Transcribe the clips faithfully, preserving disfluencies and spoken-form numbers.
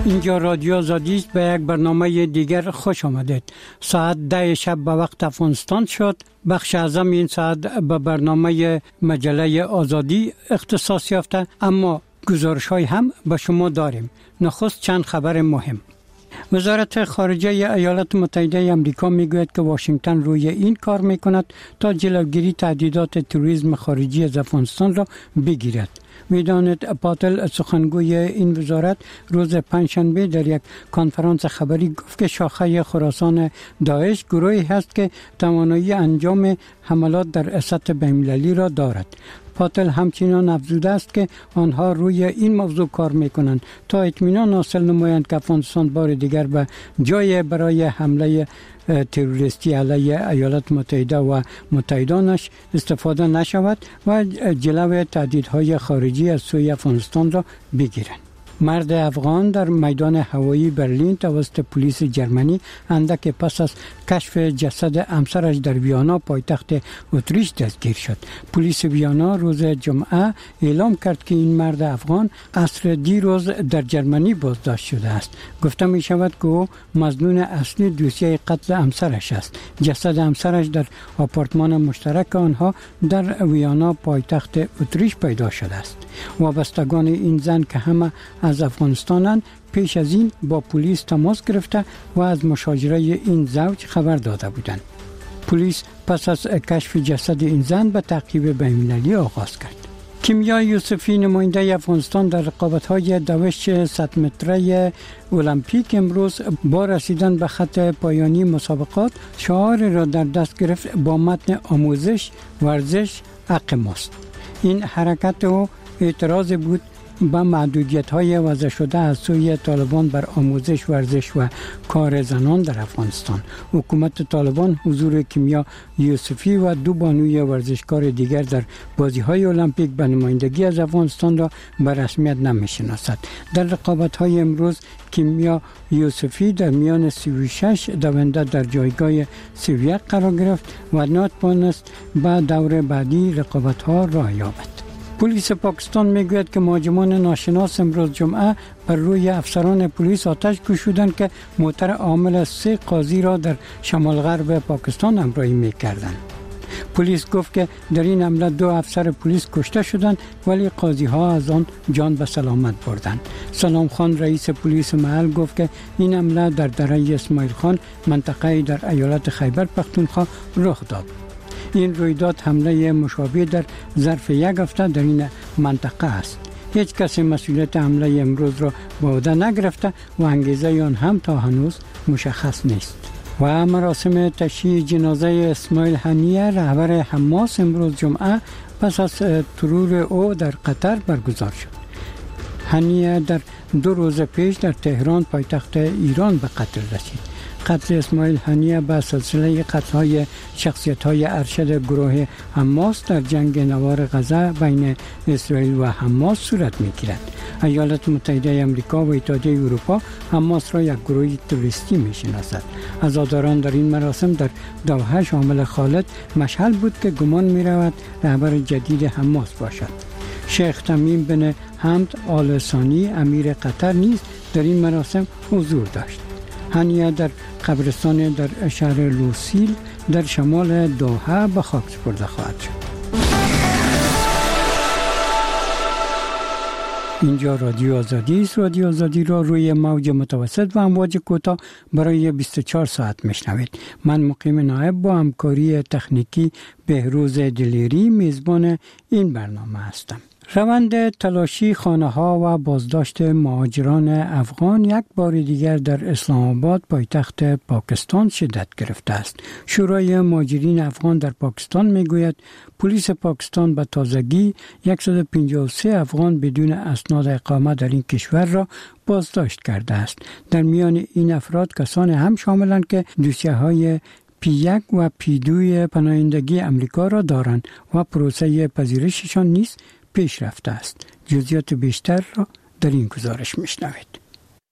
اینجا رادیو آزادی است. به یک برنامه دیگر خوش آمدید. ساعت ده شب به وقت افغانستان شد. بخش اعظم این ساعت به برنامه مجله آزادی اختصاص یافته، اما گزارش های هم به شما داریم. نخست چند خبر مهم. وزارت خارجه ایالات متحده آمریکا میگوید که واشنگتن روی این کار میکند تا جلوگیری تهدیدات تروریسم خارجی از افغانستان را بگیرد. میداند پاتل سخنگوی این وزارت روز پنجشنبه در یک کنفرانس خبری گفت که شاخه خراسان داعش گروهی هست که توانایی انجام حملات در سطح بین‌المللی را دارد. پاتل همچنان افزوده است که آنها روی این موضوع کار میکنند تا اطمینان حاصل نمایند که افغانستان بار دیگر به جای برای حمله تروریستی علیه ایالات متحده و متحدانش استفاده نشود و جلوی تهدیدهای خارجی از سوی افغانستان را بگیرند. مرد افغان در میدان هوایی برلین توسط پلیس جرمنی اندک پس از کشف جسد همسرش در ویانا پایتخت اتریش دستگیر شد. پلیس ویانا روز جمعه اعلام کرد که این مرد افغان عصر دیروز در جرمنی بازداشت شده است. گفته می شود که او مظنون اصلی دوسیه قتل همسرش است. جسد همسرش در آپارتمان مشترک آنها در ویانا پایتخت اتریش پیدا شده است. وابستگان این زن که همه از افغانستانند پیش از این با پلیس تماس گرفته و از مشاجره این زوج خبر داده بودند. پلیس پس از کشف جسد این زن به تعقیب بین‌المللی آغاز کرد. کیمیا یوسفی نماینده افغانستان در رقابت‌های دوش صد متره المپیک امروز با رسیدن به خط پایانی مسابقات شعار را در دست گرفت با متن آموزش، ورزش، حق ماست. این حرکت او اعتراض بود به محدودیت‌های وضع شده از سوی طالبان بر آموزش، ورزش و کار زنان در افغانستان. حکومت طالبان حضور کیمیا یوسفی و دو بانوی ورزشکار دیگر در بازی‌های المپیک به نمایندگی از افغانستان را به رسمیت نمی‌شناسد. در رقابت‌های امروز کیمیا یوسفی در میان سی و شش دونده در جایگاه سی و یک قرار گرفت و ناتوانست به دور بعدی رقابت‌ها راه یابد. پلیس پاکستان میگوید که مهاجمان ناشناس امروز جمعه بر روی افسران پلیس آتش گشودند که موتر حامل سه قاضی را در شمال غرب پاکستان همراهی میکردند. پلیس گفت که در این حمله دو افسر پلیس کشته شدند ولی قاضی ها از آن جان به سلامت بردند. سلام خان رئیس پلیس محل گفت که این حمله در دره اسماعیل خان منطقه در ایالت خیبر پختونخوا رخ داد. این رویداد حمله مشابه در ظرف یک هفته در این منطقه است. هیچ کسی مسئولیت حمله امروز را به عهده نگرفته و انگیزه آن هم تا هنوز مشخص نیست. و مراسم تشییع جنازه اسماعیل هنیه رهبر حماس امروز جمعه پس از ترور او در قطر برگزار شد. هنیه در دو روز پیش در تهران پایتخت ایران به قتل رسید. قتل اسماعیل هنیه به سلسله قتل‌های شخصیت‌های ارشد گروه حماس در جنگ نوار غزه بین اسرائیل و حماس صورت می‌گیرد. ایالات متحده آمریکا و اتحادیه اروپا حماس را یک گروه تروریستی می‌شناسد. عزاداران در این مراسم در دوحه شامل خالد مشعل بود که گمان می‌رود رهبر جدید حماس باشد. شیخ تمیم بن حمد آل ثانی امیر قطر نیز در این مراسم حضور داشت. هنیه در قبرستان در شهر لوسیل در شمال دوحه به خاک سپرده خواهد شد. اینجا رادیو آزادی است. رادیو آزادی را روی موج متوسط و امواج کوتاه برای بیست و چهار ساعت میشنوید. من مقیم نایب با همکاری تکنیکی بهروز دلیری میزبان این برنامه هستم. روند تلاشی خانه‌ها و بازداشت مهاجران افغان یک بار دیگر در اسلام آباد پایتخت پاکستان شدت گرفته است. شورای مهاجرین افغان در پاکستان میگوید پلیس پاکستان به تازگی صد و پنجاه و سه افغان بدون اسناد اقامت در این کشور را بازداشت کرده است. در میان این افراد کسانی هم شاملند که دوسیه‌های پی یک و پی دو پناهندگی امریکا را دارند و پروسه پذیرششان نیز پیش رفته است. جزئیات بیشتر را در این گزارش میشنوید.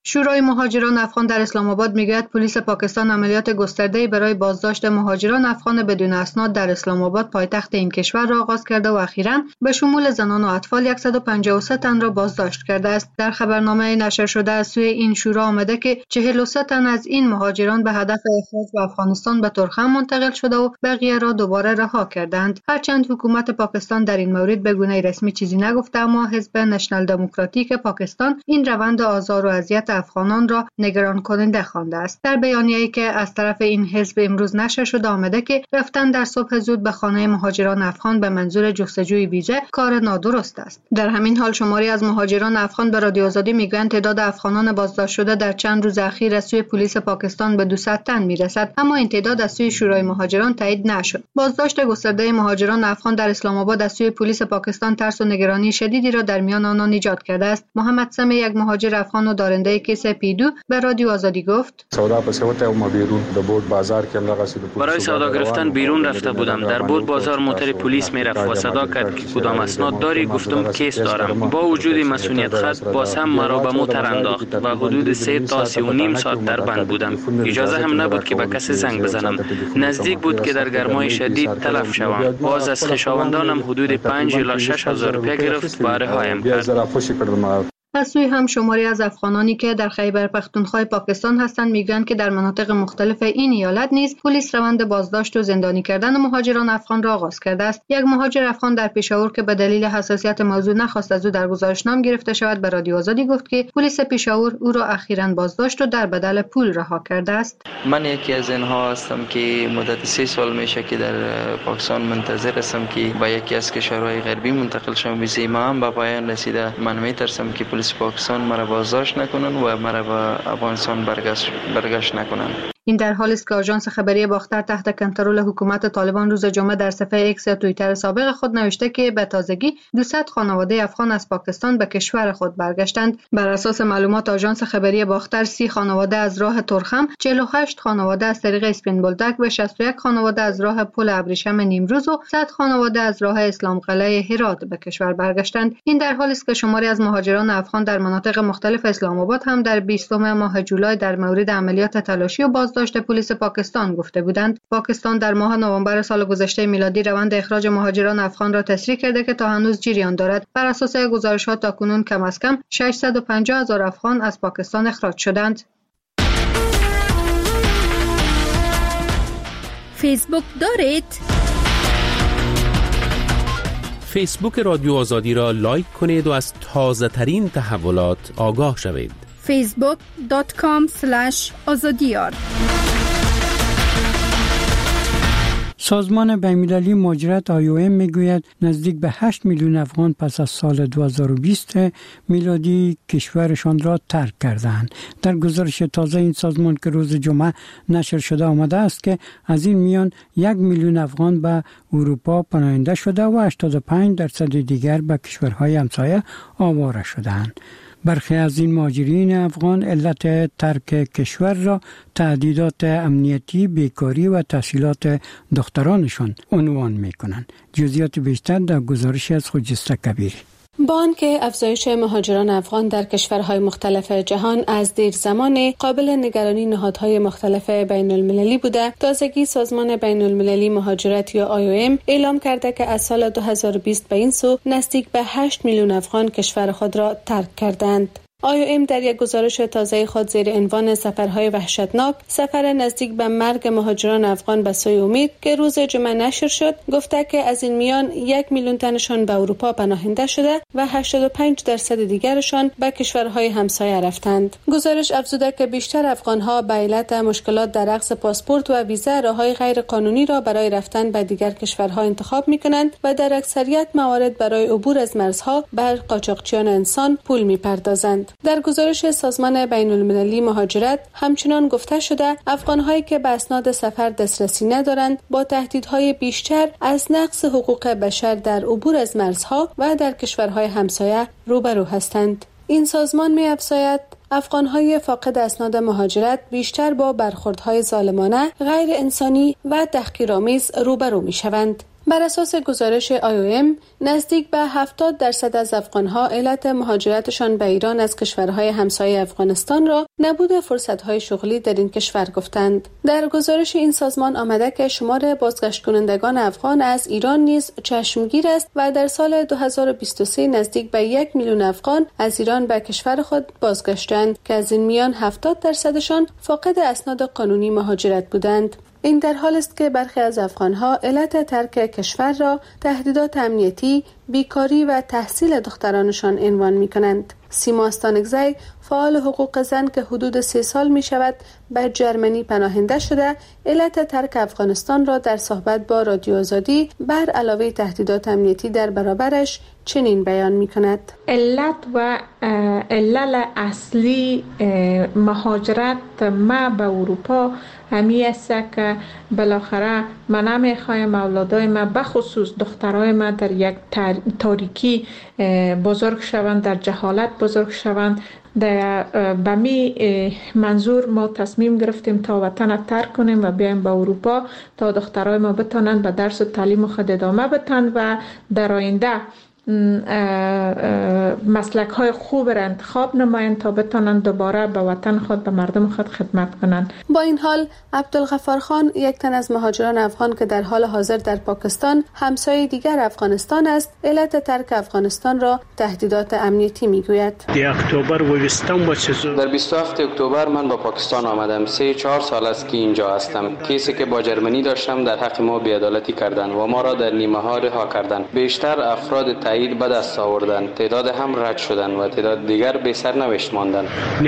شورای مهاجران افغان در اسلام آباد میگوید پلیس پاکستان عملیات گسترده‌ای برای بازداشت مهاجران افغان بدون اسناد در اسلام آباد پایتخت این کشور را آغاز کرده و اخیراً به شمول زنان و اطفال صد و پنجاه و سه تن را بازداشت کرده است. در خبرنامه نشر شده از سوی این شورا آمده که چهل و سه تن از این مهاجران به هدف اخراج به افغانستان به ترخم منتقل شده و بقیه را دوباره رها کردند. هرچند حکومت پاکستان در این مورد به گونه رسمی چیزی نگفته، اما حزب نشنال دموکراتیک پاکستان این روند آزار و اذیت افغانان را نگران کننده خوانده است. در بیانیه‌ای که از طرف این حزب امروز نشر شده آمده که رفتن در صبح زود به خانه مهاجران افغان به منظور جستجوی ویزا کار نادرست است. در همین حال شماری از مهاجران افغان به رادیو آزادی میگویند تعداد افغانان بازداشت شده در چند روز اخیر از سوی پلیس پاکستان به دویست تن میرسد، اما این تعداد از سوی شورای مهاجران تایید نشد. بازداشت گسترده مهاجران افغان در اسلام آباد از سوی پلیس پاکستان ترس و نگرانی شدیدی را در میان آنان ایجاد کرده است. محمد سمی، یک مهاجر افغان و دارنده کیس پیدو، به رادیو آزادی گفت: سودا پس وته ما بیرون د بود بازار کې لغه سید برای سودا گرفتن بیرون رفته بودم. در بود بازار موتر پلیس میرفت و صدا کرد که کدام اسناد داری. گفتم کیس دارم. با وجود مسئولیت خط باز هم مرا به موتر انداخت و حدود سه تا سه و نیم ساعت در بند بودم. اجازه هم نبود که به کسی زنگ بزنم. نزدیک بود که در گرمای شدید تلف شوم. باز از خویشاوندانم حدود پنج الی شش هزار روپیه گرفت و رهایم کرد. از سوی هم شماری از افغانانی که در خیبر پختونخوا پاکستان هستند میگویند که در مناطق مختلف این ایالت نیز پلیس روند بازداشت و زندانی کردن مهاجران افغان را آغاز کرده است. یک مهاجر افغان در پشاور که به دلیل حساسیت موضوع نخواست از او در گزارشنامه گرفته شود به رادیو آزادی گفت که پلیس پشاور او را اخیراً بازداشت و در بدل پول رها کرده است. من یکی از اینها هستم که مدت سه سال میشه که در پاکستان منتظر هستم که به یکی از کشورهای غربی منتقل شوم. ویزای ما هم به پایان رسیده. من میترسم که پلیس پاکستان مرا بازداشت نکنن و مرا به افغانستان برگشت برگشت نکنن. این در حالی است که آژانس خبری باختر تحت کنترل حکومت طالبان روز جمعه در صفحه ایکس یا توییتر سابق خود نوشته که به تازگی دویست خانواده افغان از پاکستان به کشور خود برگشتند. بر اساس معلومات آژانس خبری باختر، سی خانواده از راه ترخم، چهل و هشت خانواده از طریق اسپین بولدک و شصت و یک خانواده از راه پل ابریشم نیمروز و صد خانواده از راه اسلام قلعه هرات به کشور برگشتند. این در حالی است که شماری از مهاجران افغان در مناطق مختلف اسلام آباد هم در بیستم ماه جولای در مورد عملیات تلاشی و بازداشت پلیس پاکستان گفته بودند. پاکستان در ماه نوامبر سال گذشته میلادی روند اخراج مهاجران افغان را تسریع کرده که تا هنوز جریان دارد. بر اساس گزارشات تاکنون کم از کم ششصد و پنجاه هزار افغان از پاکستان اخراج شدند. فیسبوک دارید؟ فیسبوک رادیو آزادی را لایک کنید و از تازه ترین تحولات آگاه شوید. فیسبوک دات کام اسلش آزادیار. سازمان بین‌المللی مهاجرت آی او ام میگوید نزدیک به هشت میلیون افغان پس از سال دو هزار و بیست میلادی کشورشان را ترک کردند. در گزارش تازه این سازمان که روز جمعه نشر شده آمده است که از این میان یک میلیون افغان به اروپا پناهنده شده و هشتاد و پنج درصد دیگر به کشورهای همسایه آواره شدند. برخی از این مهاجرین افغان علت ترک کشور را تهدیدات امنیتی، بیکاری و تحصیلات دخترانشان عنوان می‌کنند. جزئیات بیشتر در گزارش از خجسته کبیری. با آنکه افزایش مهاجران افغان در کشورهای مختلف جهان از دیر زمان قابل نگرانی نهادهای مختلف بین المللی بوده، تازگی سازمان بین المللی مهاجرت یا آی او ام اعلام کرده که از سال دو هزار و بیست به این سو نزدیک به هشت میلیون افغان کشور خود را ترک کردند. آی او ام در یک گزارش تازه خود زیر عنوان سفرهای وحشتناک، سفر نزدیک به مرگ مهاجران افغان به سوی امید که روز جمعه نشر شد، گفته که از این میان یک میلیون تنشان به اروپا پناهنده شده و هشتاد و پنج درصد دیگرشان به کشورهای همسایه رفتند. گزارش افزوده که بیشتر افغانها به علت مشکلات در اخذ پاسپورت و ویزا راههای غیر قانونی را برای رفتن به دیگر کشورها انتخاب می‌کنند و در اکثریت موارد برای عبور از مرزها بر قاچاقچیان انسان پول می‌پردازند. در گزارش سازمان بین المللی مهاجرت همچنان گفته شده افغان‌هایی که به اسناد سفر دسترسی ندارند با تهدیدهای بیشتر از نقض حقوق بشر در عبور از مرزها و در کشورهای همسایه روبرو هستند. این سازمان می‌افزاید افغان‌های فاقد اسناد مهاجرت بیشتر با برخوردهای ظالمانه، غیر انسانی و تحقیرآمیز روبرو می‌شوند. بر اساس گزارش آی او ام نزدیک به هفتاد درصد از افغان‌ها علت مهاجرتشان به ایران از کشورهای همسایه افغانستان را نبود فرصت‌های شغلی در این کشور گفتند. در گزارش این سازمان آمده که شمار بازگشت کنندگان افغان از ایران نیز چشمگیر است و در سال دو هزار و بیست و سه نزدیک به یک میلیون افغان از ایران به کشور خود بازگشتند که از این میان هفتاد درصدشان فاقد اسناد قانونی مهاجرت بودند. این در حال است که برخی از افغانها علت ترک کشور را تهدیدات امنیتی، بیکاری و تحصیل دخترانشان عنوان می کنند. سیما استانکزی، فعال حقوق زن که حدود سه سال می شود به جرمنی پناهنده شده، علت ترک افغانستان را در صحبت با رادیو آزادی بر علاوه تهدیدات امنیتی در برابرش چنین بیان می کند. علت و علل اصلی مهاجرت ما به اروپا همی است که بالاخره ما نمیخوایم اولادای ما بخصوص دخترای ما در یک تاریکی بزرگ شوند، در جهالت بزرگ شوند. در به می منظور ما تصمیم گرفتیم تا وطن ترک کنیم و بیایم به اروپا تا دخترای ما بتانند به درس و تعلیم خود ادامه بدن و در آینده مسلک های خوب را انتخاب نمایند تا بتانند دوباره به وطن خود به مردم خود خدمت کنند. با این حال عبدالغفار خان، یک تن از مهاجران افغان که در حال حاضر در پاکستان همسایه دیگر افغانستان است، علت ترک افغانستان را تهدیدات امنیتی میگوید. در بیست و هفتم اکتبر من با پاکستان آمدم. سه چهار سال است که اینجا هستم. کیسی که با جرمنی داشتم در حق ما بی‌عدالتی کردند و ما را در نیمه ها رها کردند. بیشتر افراد تایید به دست آوردند، تعداد هم رد شدند و تعداد دیگر بی سرنوشت ماندند.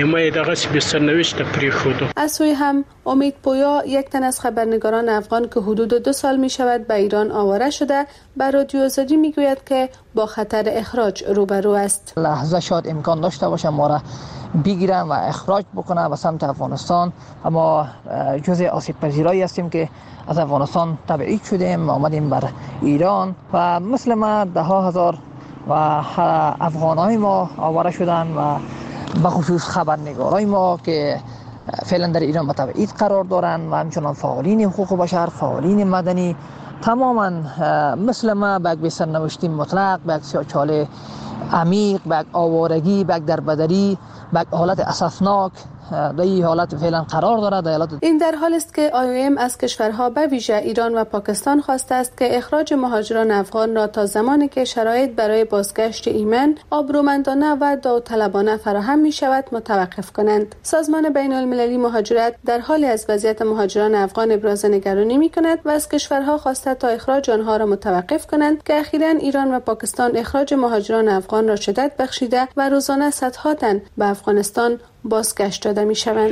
از سوی هم امید پویا، یک تن از خبرنگاران افغان که حدود دو سال می شود به ایران آواره شده، بر رادیو آزادی می گوید که با خطر اخراج روبرو است. لحظه شاید امکان داشته باشه ما را بگیرن و اخراج بکنن به سمت افغانستان، اما جزء آسیب پذیرایی هستیم که از افغانستان تبعید شدیم، آمدیم بر ایران و مثل ما ده ها هزار و افغانای ما آواره شدن و بخصوص خبرنگارای ما که فعلا در ایران تبعید قرار دارن و همچنان فعالین حقوق بشر، فعالین مدنی، تماما مثل ما به یک سرنوشت مطلق، به یک چاله عمیق، به یک آوارگی، به یک دربدری، به یک حالت اسفناک در این حالت فعلا قرار دارد. در حالت این در حال است که آی او ام از کشورها به ویژه ایران و پاکستان خواسته است که اخراج مهاجران افغان را تا زمانی که شرایط برای بازگشت ایمن، آبرومندانه و داوطلبانه فراهم می شود متوقف کنند. سازمان بین المللی مهاجرت در حالی از وضعیت مهاجران افغان ابراز نگرانی می کند و از کشورها خواسته تا اخراج آنها را متوقف کنند که اخیراً ایران و پاکستان اخراج مهاجران افغان را شدت بخشیده و روزانه صدها تن به افغانستان بازگشت داده می شوند.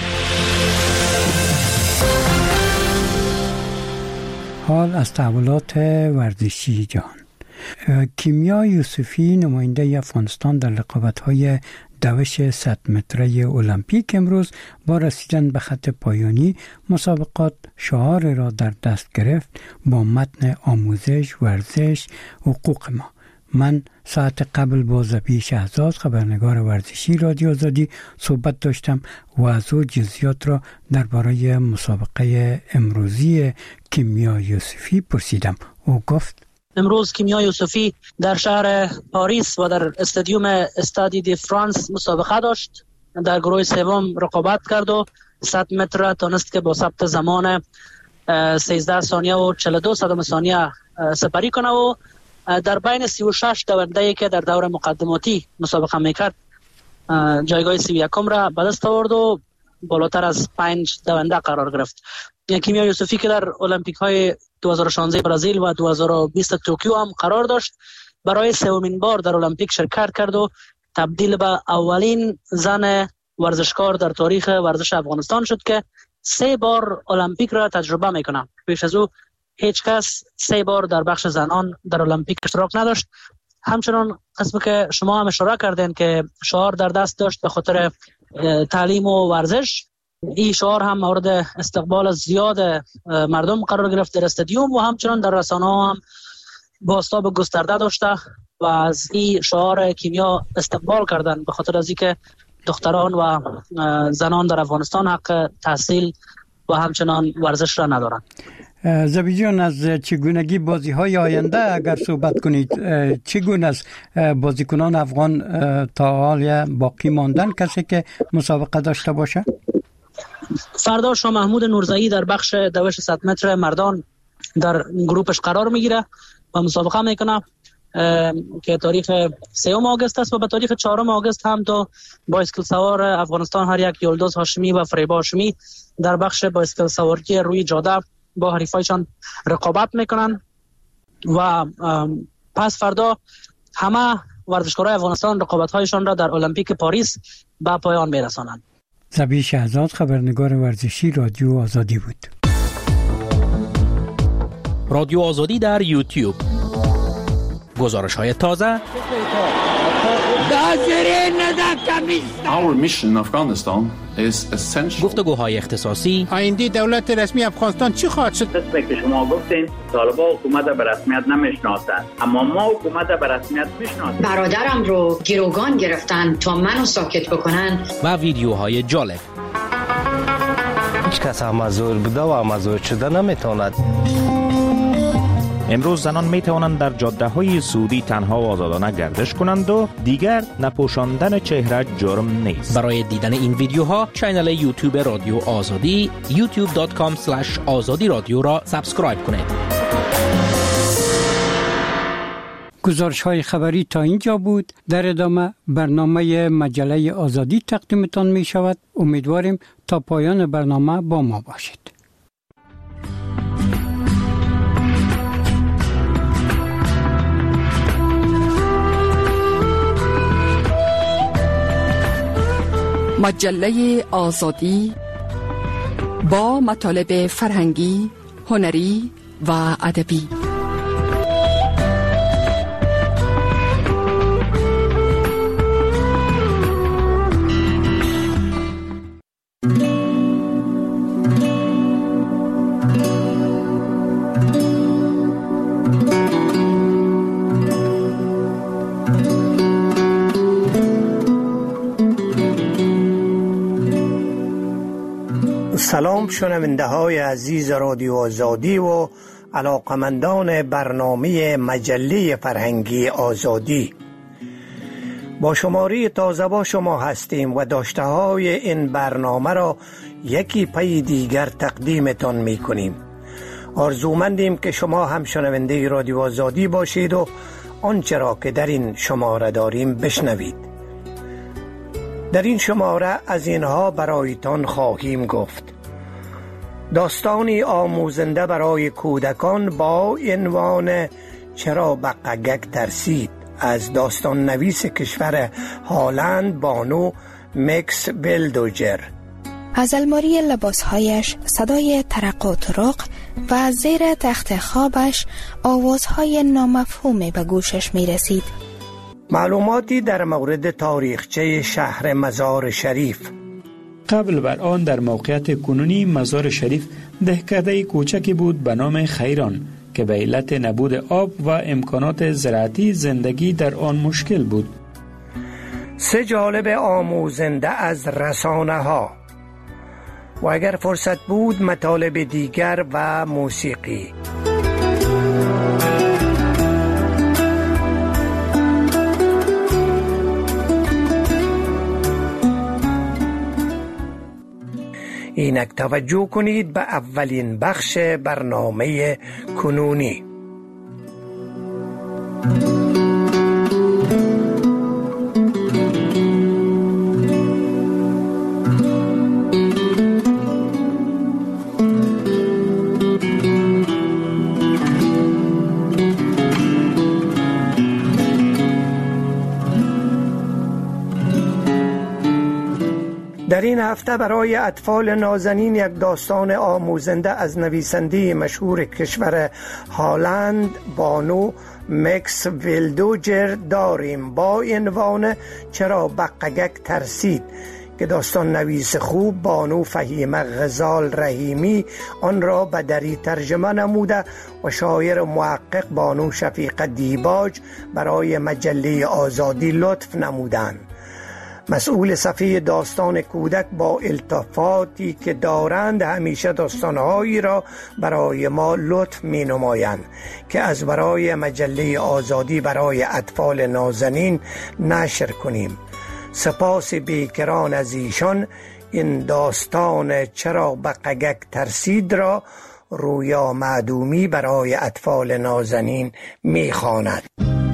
حال از تحولات ورزشی جهان. کیمیا یوسفی، نماینده افغانستان در رقابت‌های دوش صد متره المپیک، امروز با رسیدن به خط پایانی مسابقات شعار را در دست گرفت با متن آموزش، ورزش، حقوق ما. من ساعت قبل با زبی شهزاد، خبرنگار ورزشی رادیو آزادی، صحبت داشتم و از او جزئیات را درباره مسابقه امروزی کیمیا یوسفی پرسیدم. او گفت: امروز کیمیا یوسفی در شهر پاریس و در استادیوم استادی دی فرانس مسابقه داشت. در گروه سوم رقابت کرد و صد متر تونست که با ثبت زمان سیزده ثانیه و چهل و دو صدم ثانیه سپری کنه و در بین سی و شش دونده‌ای که در دور مقدماتی مسابقه میکرد جایگاه سی و یکم را به دست آورد و بالاتر از پنج دونده قرار گرفت. کیمیا یوسفی که در المپیک های دو هزار و شانزده برزیل و دو هزار و بیست توکیو هم قرار داشت، برای سومین بار در المپیک شرکت کرد و تبدیل به اولین زن ورزشکار در تاریخ ورزش افغانستان شد که سه بار المپیک را تجربه میکنه. پیش از او هیچ کس سه بار در بخش زنان در المپیک اشتراک نداشت. همچنان قسم که شما هم اشاره کردین که شعار در دست داشت به خاطر تعلیم و ورزش، این شعار هم مورد استقبال زیاد مردم قرار گرفت در استادیوم و همچنان در رسانه‌ها هم بازتاب گسترده داشته و از این شعار کیمیا استقبال کردن به خاطر از اینکه دختران و زنان در افغانستان حق تحصیل و همچنان ورزش را ندارند. زبی جان، از چگونگی بازی های آینده اگر صحبت کنید، چگونه است بازیکنان افغان تا حال باقی ماندن کسی که مسابقه داشته باشه؟ فردا شاه محمود نورزایی در بخش دوش صد متر مردان در گروپش قرار میگیره و مسابقه میکنه که تاریخ سوم آگوست است و به تاریخ چهارم آگوست هم تو بایسکل سوار افغانستان هر یک یلدوز هاشمی و فریبا هاشمی در بخش بایسکل سواری روی جاده با حریفایشان رقابت میکنن و پس فردا همه ورزشکارای افغانستان رقابت‌هایشان را در المپیک پاریس به پایان میرسانند. زبی شهزاد، خبرنگار ورزشی رادیو آزادی بود. رادیو آزادی در یوتیوب، گزارش‌های تازه. Our mission in Afghanistan is essential. گفتگوهای اختصاصی. آینده دولت رسمی افغانستان چی خواهد شد؟ مثل که شما گفتین طالبان حکومت به رسمیت نمیشناسند، اما ما حکومت به رسمیت میشناسیم. برادرم رو گروگان گرفتن تا منو ساکت بکنن. و ویدیوهای جالب. هیچ کس مزور بوده و مزور شده نمیتواند. امروز زنان می توانند در جاده های سعودی تنها و آزادانه گردش کنند و دیگر نپوشاندن چهره جرم نیست. برای دیدن این ویدیوها چینل یوتیوب رادیو آزادی یوتیوب دات کام اسلش آزادی رادیو را سابسکرایب کنید. گزارش های خبری تا اینجا بود. در ادامه برنامه مجله آزادی تقدیمتان می شود. امیدواریم تا پایان برنامه با ما باشید. مجله آزادی با مطالب فرهنگی، هنری و ادبی. سلام شنونده های عزیز رادیو آزادی و علاقمندان برنامه مجله فرهنگی آزادی. با شماره تازه با شما هستیم و داشته های این برنامه را یکی پی دیگر تقدیمتان می کنیم. آرزومندیم که شما هم شنونده رادیو آزادی باشید و آنچه را که در این شماره داریم بشنوید. در این شماره از اینها برایتان خواهیم گفت: داستانی آموزنده برای کودکان با عنوان چرا بقگک ترسید از داستان نویس کشور هالند بانو مکس ولدوجر. از الماری لباسهایش صدای ترق و ترق و زیر تخت خوابش آوازهای نامفهومی به گوشش می رسید. معلوماتی در مورد تاریخچه شهر مزار شریف. قبل بر آن در موقعیت کنونی مزار شریف دهکده کوچکی بود به نام خیران که به علت نبود آب و امکانات زراعتی زندگی در آن مشکل بود. سه جالب آموزنده از رسانه ها و اگر فرصت بود مطالب دیگر و موسیقی. اینک توجه کنید به اولین بخش برنامه کنونی. در این هفته برای اطفال نازنین یک داستان آموزنده از نویسنده مشهور کشور هالند بانو مکس ولدوجر داریم با عنوان چرا بقگک ترسید که داستان نویس خوب بانو فهیمه غزال رحیمی آن را به دری ترجمه نموده و شاعر محقق بانو شفیقه دیباج برای مجله آزادی لطف نمودند. مسئول صفحه داستان کودک با التفاتی که دارند همیشه داستانهایی را برای ما لطف می نمایند که از برای مجله آزادی برای اطفال نازنین نشر کنیم. سپاس بیکران از ایشان این داستان چرا بقگک ترسید را رویا معدومی برای اطفال نازنین می خواند.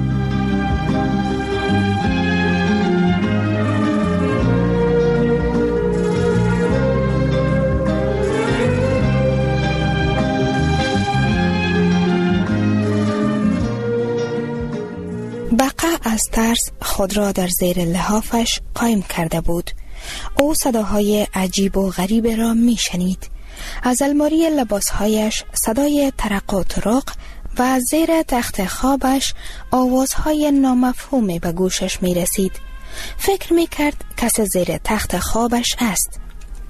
بقا از ترس خود را در زیر لحافش قایم کرده بود. او صداهای عجیب و غریب را می شنید. از الماری لباسهایش صدای ترق و ترق و از زیر تخت خوابش آوازهای نامفهومی به گوشش می رسید. فکر می کرد کس زیر تخت خوابش است.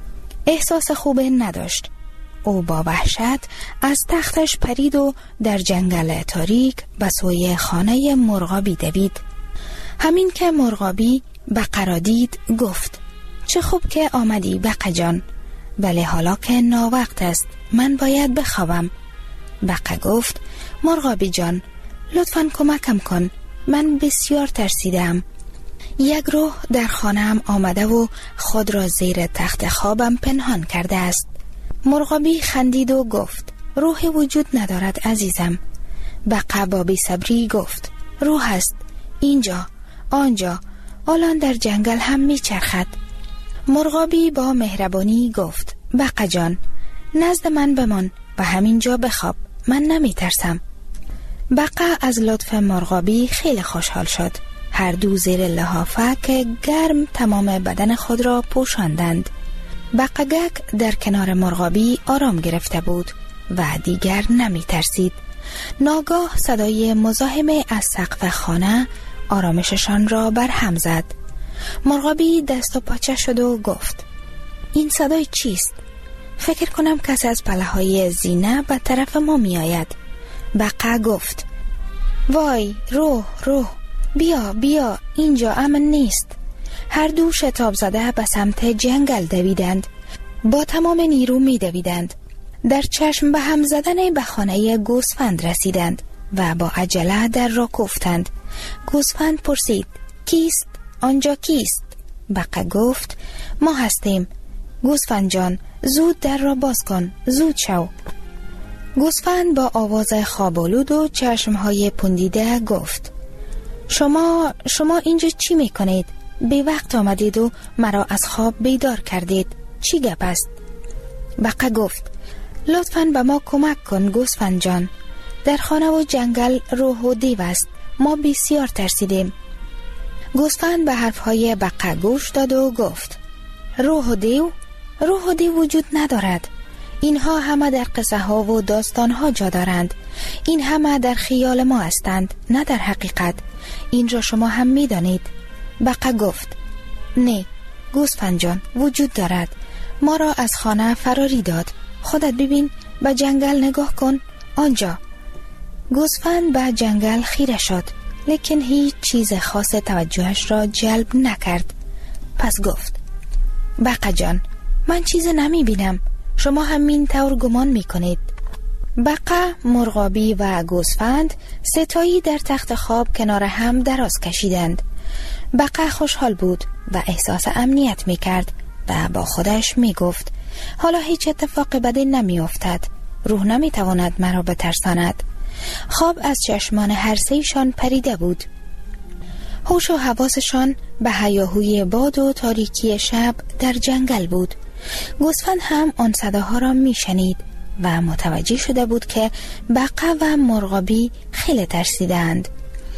احساس خوب نداشت. او با وحشت از تختش پرید و در جنگل تاریک به سوی خانه مرغابی دوید. همین که مرغابی بقا را دید گفت: چه خوب که آمدی بقا جان، ولی حالا که ناوقت است من باید بخوابم. بقا گفت: مرغابی جان لطفاً کمکم کن، من بسیار ترسیدم. یک روح در خانه‌ام آمده و خود را زیر تخت خوابم پنهان کرده است. مرغابی خندید و گفت: روح وجود ندارد عزیزم. بقا با بی‌صبری گفت: روح است، اینجا، آنجا، الان در جنگل هم می چرخد. مرغابی با مهربانی گفت: بقا جان نزد من بمان و همینجا بخواب، من نمی ترسم. بقا از لطف مرغابی خیلی خوشحال شد. هر دو زیر لحافک گرم تمام بدن خود را پوشاندند. بقگک در کنار مرغابی آرام گرفته بود و دیگر نمی ترسید. ناگاه صدای مزاحم از سقف خانه آرامششان را برهم زد. مرغابی دست و پاچه شد و گفت: این صدای چیست؟ فکر کنم کسی از پله‌های زینه به طرف ما می آید. بقا گفت: وای روح روح، بیا بیا، اینجا امن نیست. هر دو شتاب زده به سمت جنگل دویدند. با تمام نیرو می دویدند. در چشم به هم زدن به خانه گوسفند رسیدند و با عجله در را کوفتند. گوسفند پرسید: کیست؟ آنجا کیست؟ بقا گفت: ما هستیم. گوسفند جان زود در را باز کن، زود شو. گوسفند با آواز خوابالود و چشمهای پوندیده گفت: شما شما اینجا چی می کنید؟ بی وقت آمدید و مرا از خواب بیدار کردید. چی گپ است؟ بقا گفت: لطفاً به ما کمک کن گوسفند جان. در خانه و جنگل روح و دیو است. ما بسیار ترسیدیم. گوسفند به حرفهای بقا گوش داد و گفت: روح و دیو؟ روح و دیو وجود ندارد. اینها همه در قصه ها و داستان ها جا دارند. این همه در خیال ما هستند، نه در حقیقت. این را شما هم می دانید. بقا گفت: نه گوسفند جان، وجود دارد. ما را از خانه فراری داد. خودت ببین، به جنگل نگاه کن، آنجا. گوسفند به جنگل خیره شد، لیکن هیچ چیز خاص توجهش را جلب نکرد. پس گفت: بقا جان من چیز نمی بینم، شما همین طور گمان می کنید. بقا، مرغابی و گوسفند ستایی در تخت خواب کنار هم دراز کشیدند. بقا خوشحال بود و احساس امنیت می کرد و با خودش می گفت: حالا هیچ اتفاق بدی نمی افتد. روح نمی تواند مرا بترساند. خواب از چشمان هر سه‌شان پریده بود. هوش و حواسشان به هیاهوی باد و تاریکی شب در جنگل بود. گوسفند هم آن صداها را می شنید و متوجه شده بود که بقا و مرغابی خیلی ترسیدند.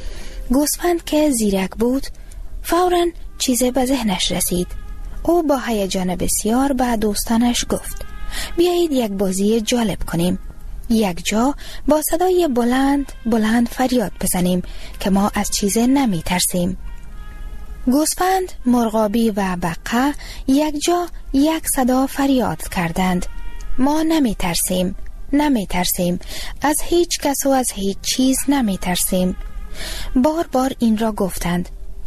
گوسفند که زیرک بود فوراً چیزی به ذهنش رسید. او با هیجان بسیار به دوستانش گفت: بیایید یک بازی جالب کنیم. یک جا با صدای بلند بلند فریاد بزنیم که ما از چیزی نمی ترسیم. گوسفند، مرغابی و بقا یک جا یک صدا فریاد کردند: ما نمی ترسیم، نمی ترسیم، از هیچ کس و از هیچ چیز نمی ترسیم. بار بار این را گفتند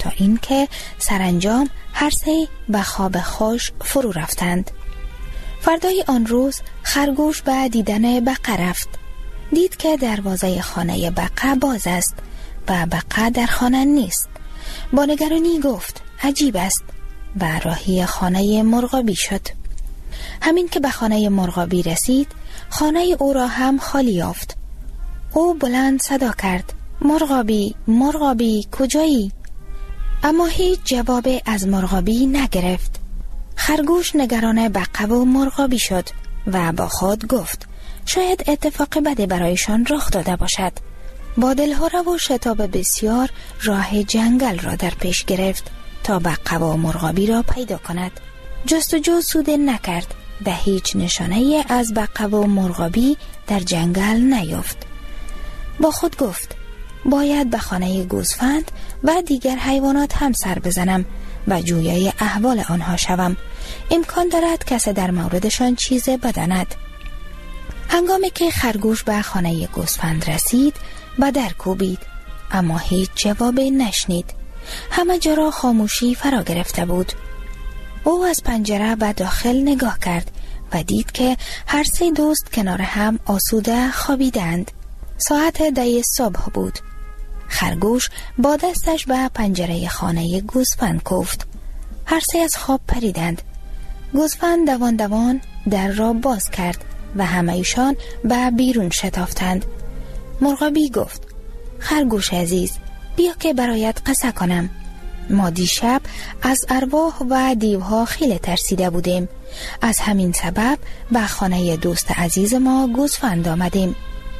تا اینکه سرانجام هر سه به خواب خوش فرو رفتند. فردای آن روز خرگوش به دیدن بقه رفت. دید که دروازه خانه بقه باز است و بقه در خانه نیست. با نگرانی گفت عجیب است و راهی خانه مرغابی شد. همین که به خانه مرغابی رسید، خانه او را هم خالی یافت. او بلند صدا کرد مرغابی، مرغابی کجایی؟ اما هیچ جواب از مرغابی نگرفت. خرگوش نگران بقه و مرغابی شد و با خود گفت شاید اتفاق بدی برایشان رخ داده باشد. با دلهره و شتاب بسیار راه جنگل را در پیش گرفت تا بقه و مرغابی را پیدا کند. جستجو سود نکرد و هیچ نشانه از بقه و مرغابی در جنگل نیافت. با خود گفت باید به خانه گوسفند و دیگر حیوانات هم سر بزنم و جویای احوال آنها شوم. امکان دارد کسی در موردشان چیز بداند. هنگامی که خرگوش به خانه گوسفند رسید به در کوبید، اما هیچ جوابی نشنید. همه جا را خاموشی فرا گرفته بود. او از پنجره به داخل نگاه کرد و دید که هر سه دوست کنار هم آسوده خوابیدند. ساعت ده صبح بود. خرگوش با دستش به پنجره خانه گوسفند کوفت. هر سه از خواب پریدند. گوسفند دوان دوان در را باز کرد و همه ایشان به بیرون شتافتند. مرغابی گفت خرگوش عزیز، بیا که برایت قصه کنم. ما دیشب از ارواح و دیوها خیلی ترسیده بودیم. از همین سبب به خانه دوست عزیز ما گوسفند آمدیم.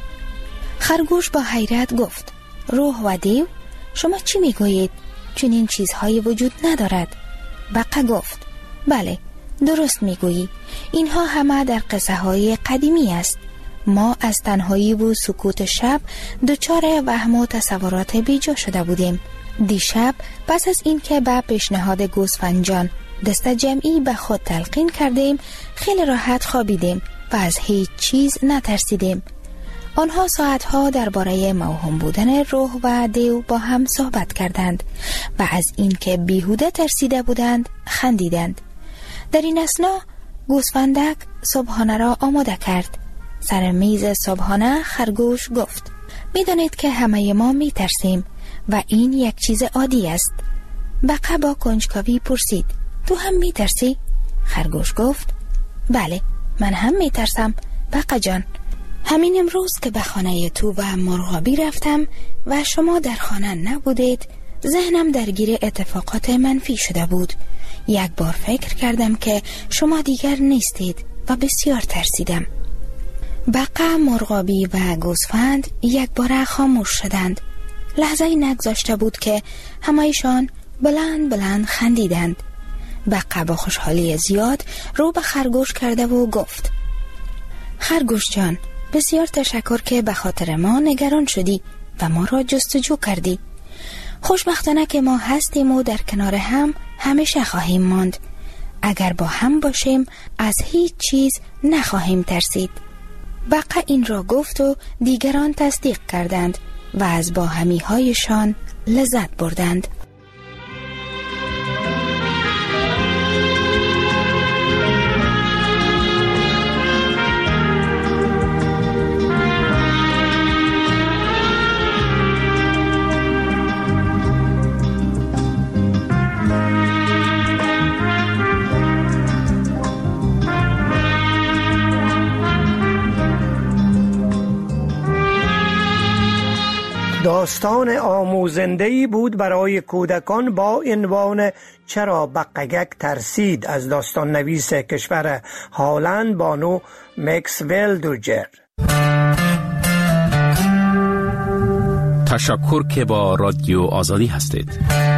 خرگوش با حیرت گفت روح و دیو؟ شما چی میگویید؟ چنین چیزهایی وجود ندارد. بقه گفت بله، درست میگویی. اینها همه در قصه های قدیمی است. ما از تنهایی و سکوت شب دچار وهم و تصورات بیجا شده بودیم. دیشب پس از این که به پیشنهاد گوسفندجان دست جمعی به خود تلقین کردیم، خیلی راحت خوابیدیم و از هیچ چیز نترسیدیم. آنها ساعتها درباره موهوم بودن روح و دیو با هم صحبت کردند و از این که بیهوده ترسیده بودند خندیدند. در این اثنا گوسفندک صبحانه را آماده کرد. سر میز صبحانه خرگوش گفت میدانید که همه ما می ترسیم و این یک چیز عادی است. بقه با کنجکاوی پرسید تو هم می ترسی؟ خرگوش گفت بله، من هم می ترسم بقه جان. همین امروز که به خانه تو و مرغابی رفتم و شما در خانه نبودید، ذهنم درگیر اتفاقات منفی شده بود. یک بار فکر کردم که شما دیگر نیستید و بسیار ترسیدم. بقه، مرغابی و گوسفند یک بار خاموش شدند. لحظه نگذاشته بود که همه‌شان بلند بلند خندیدند. بقه با خوشحالی زیاد رو به خرگوش کرده و گفت خرگوش جان، بسیار تشکر که به خاطر ما نگران شدی و ما را جستجو کردی. خوشبختانه که ما هستیم و در کنار هم همیشه خواهیم ماند. اگر با هم باشیم از هیچ چیز نخواهیم ترسید. بقه این را گفت و دیگران تصدیق کردند و از باهمی هایشان لذت بردند. داستان آموزنده‌ای بود برای کودکان با عنوان چرا بقگک ترسید از داستان نویس کشور هالند بانو مکسول دوجر. تشکر که با رادیو آزادی هستید.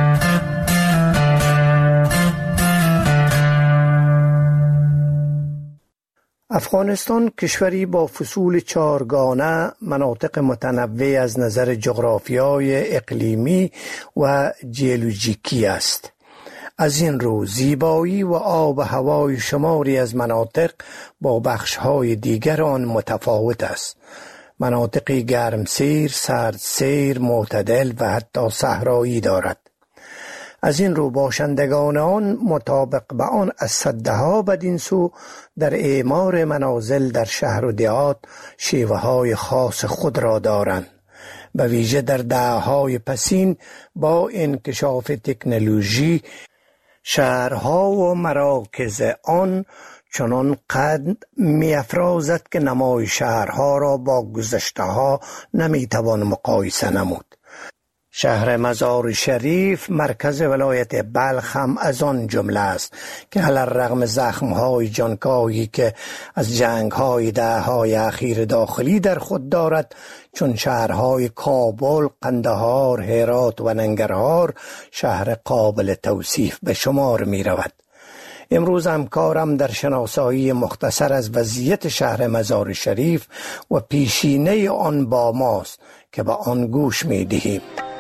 افغانستان کشوری با فصول چارگانه، مناطق متنوع از نظر جغرافیای اقلیمی و جیولوژیکی است. از این رو زیبایی و آب و هوای شماری از مناطق با بخش‌های دیگر آن متفاوت است. مناطقی گرمسیر، سردسیر، معتدل و حتی صحرایی دارد. از این رو باشندگان آن مطابق به آن از سده ها بدین سو در اعمار منازل در شهر و دیهات شیوه های خاص خود را دارند. به ویژه در دهه‌های پسین با انکشاف تکنولوژی شهرها و مراکز آن چنان قد می افرازد که نمای شهرها را با گذشته ها نمی توان مقایسه نمود. شهر مزار شریف مرکز ولایت بلخ هم از آن جمله است که علی‌الرغم زخم‌های جانکاهی که از جنگ‌های دهه‌های اخیر داخلی در خود دارد، چون شهرهای کابل، قندهار، هرات و ننگرهار شهر قابل توصیف به شمار می رود. امروز هم کارم در شناسایی مختصر از وضعیت شهر مزار شریف و پیشینه آن با ماست که به آن گوش می دهیم.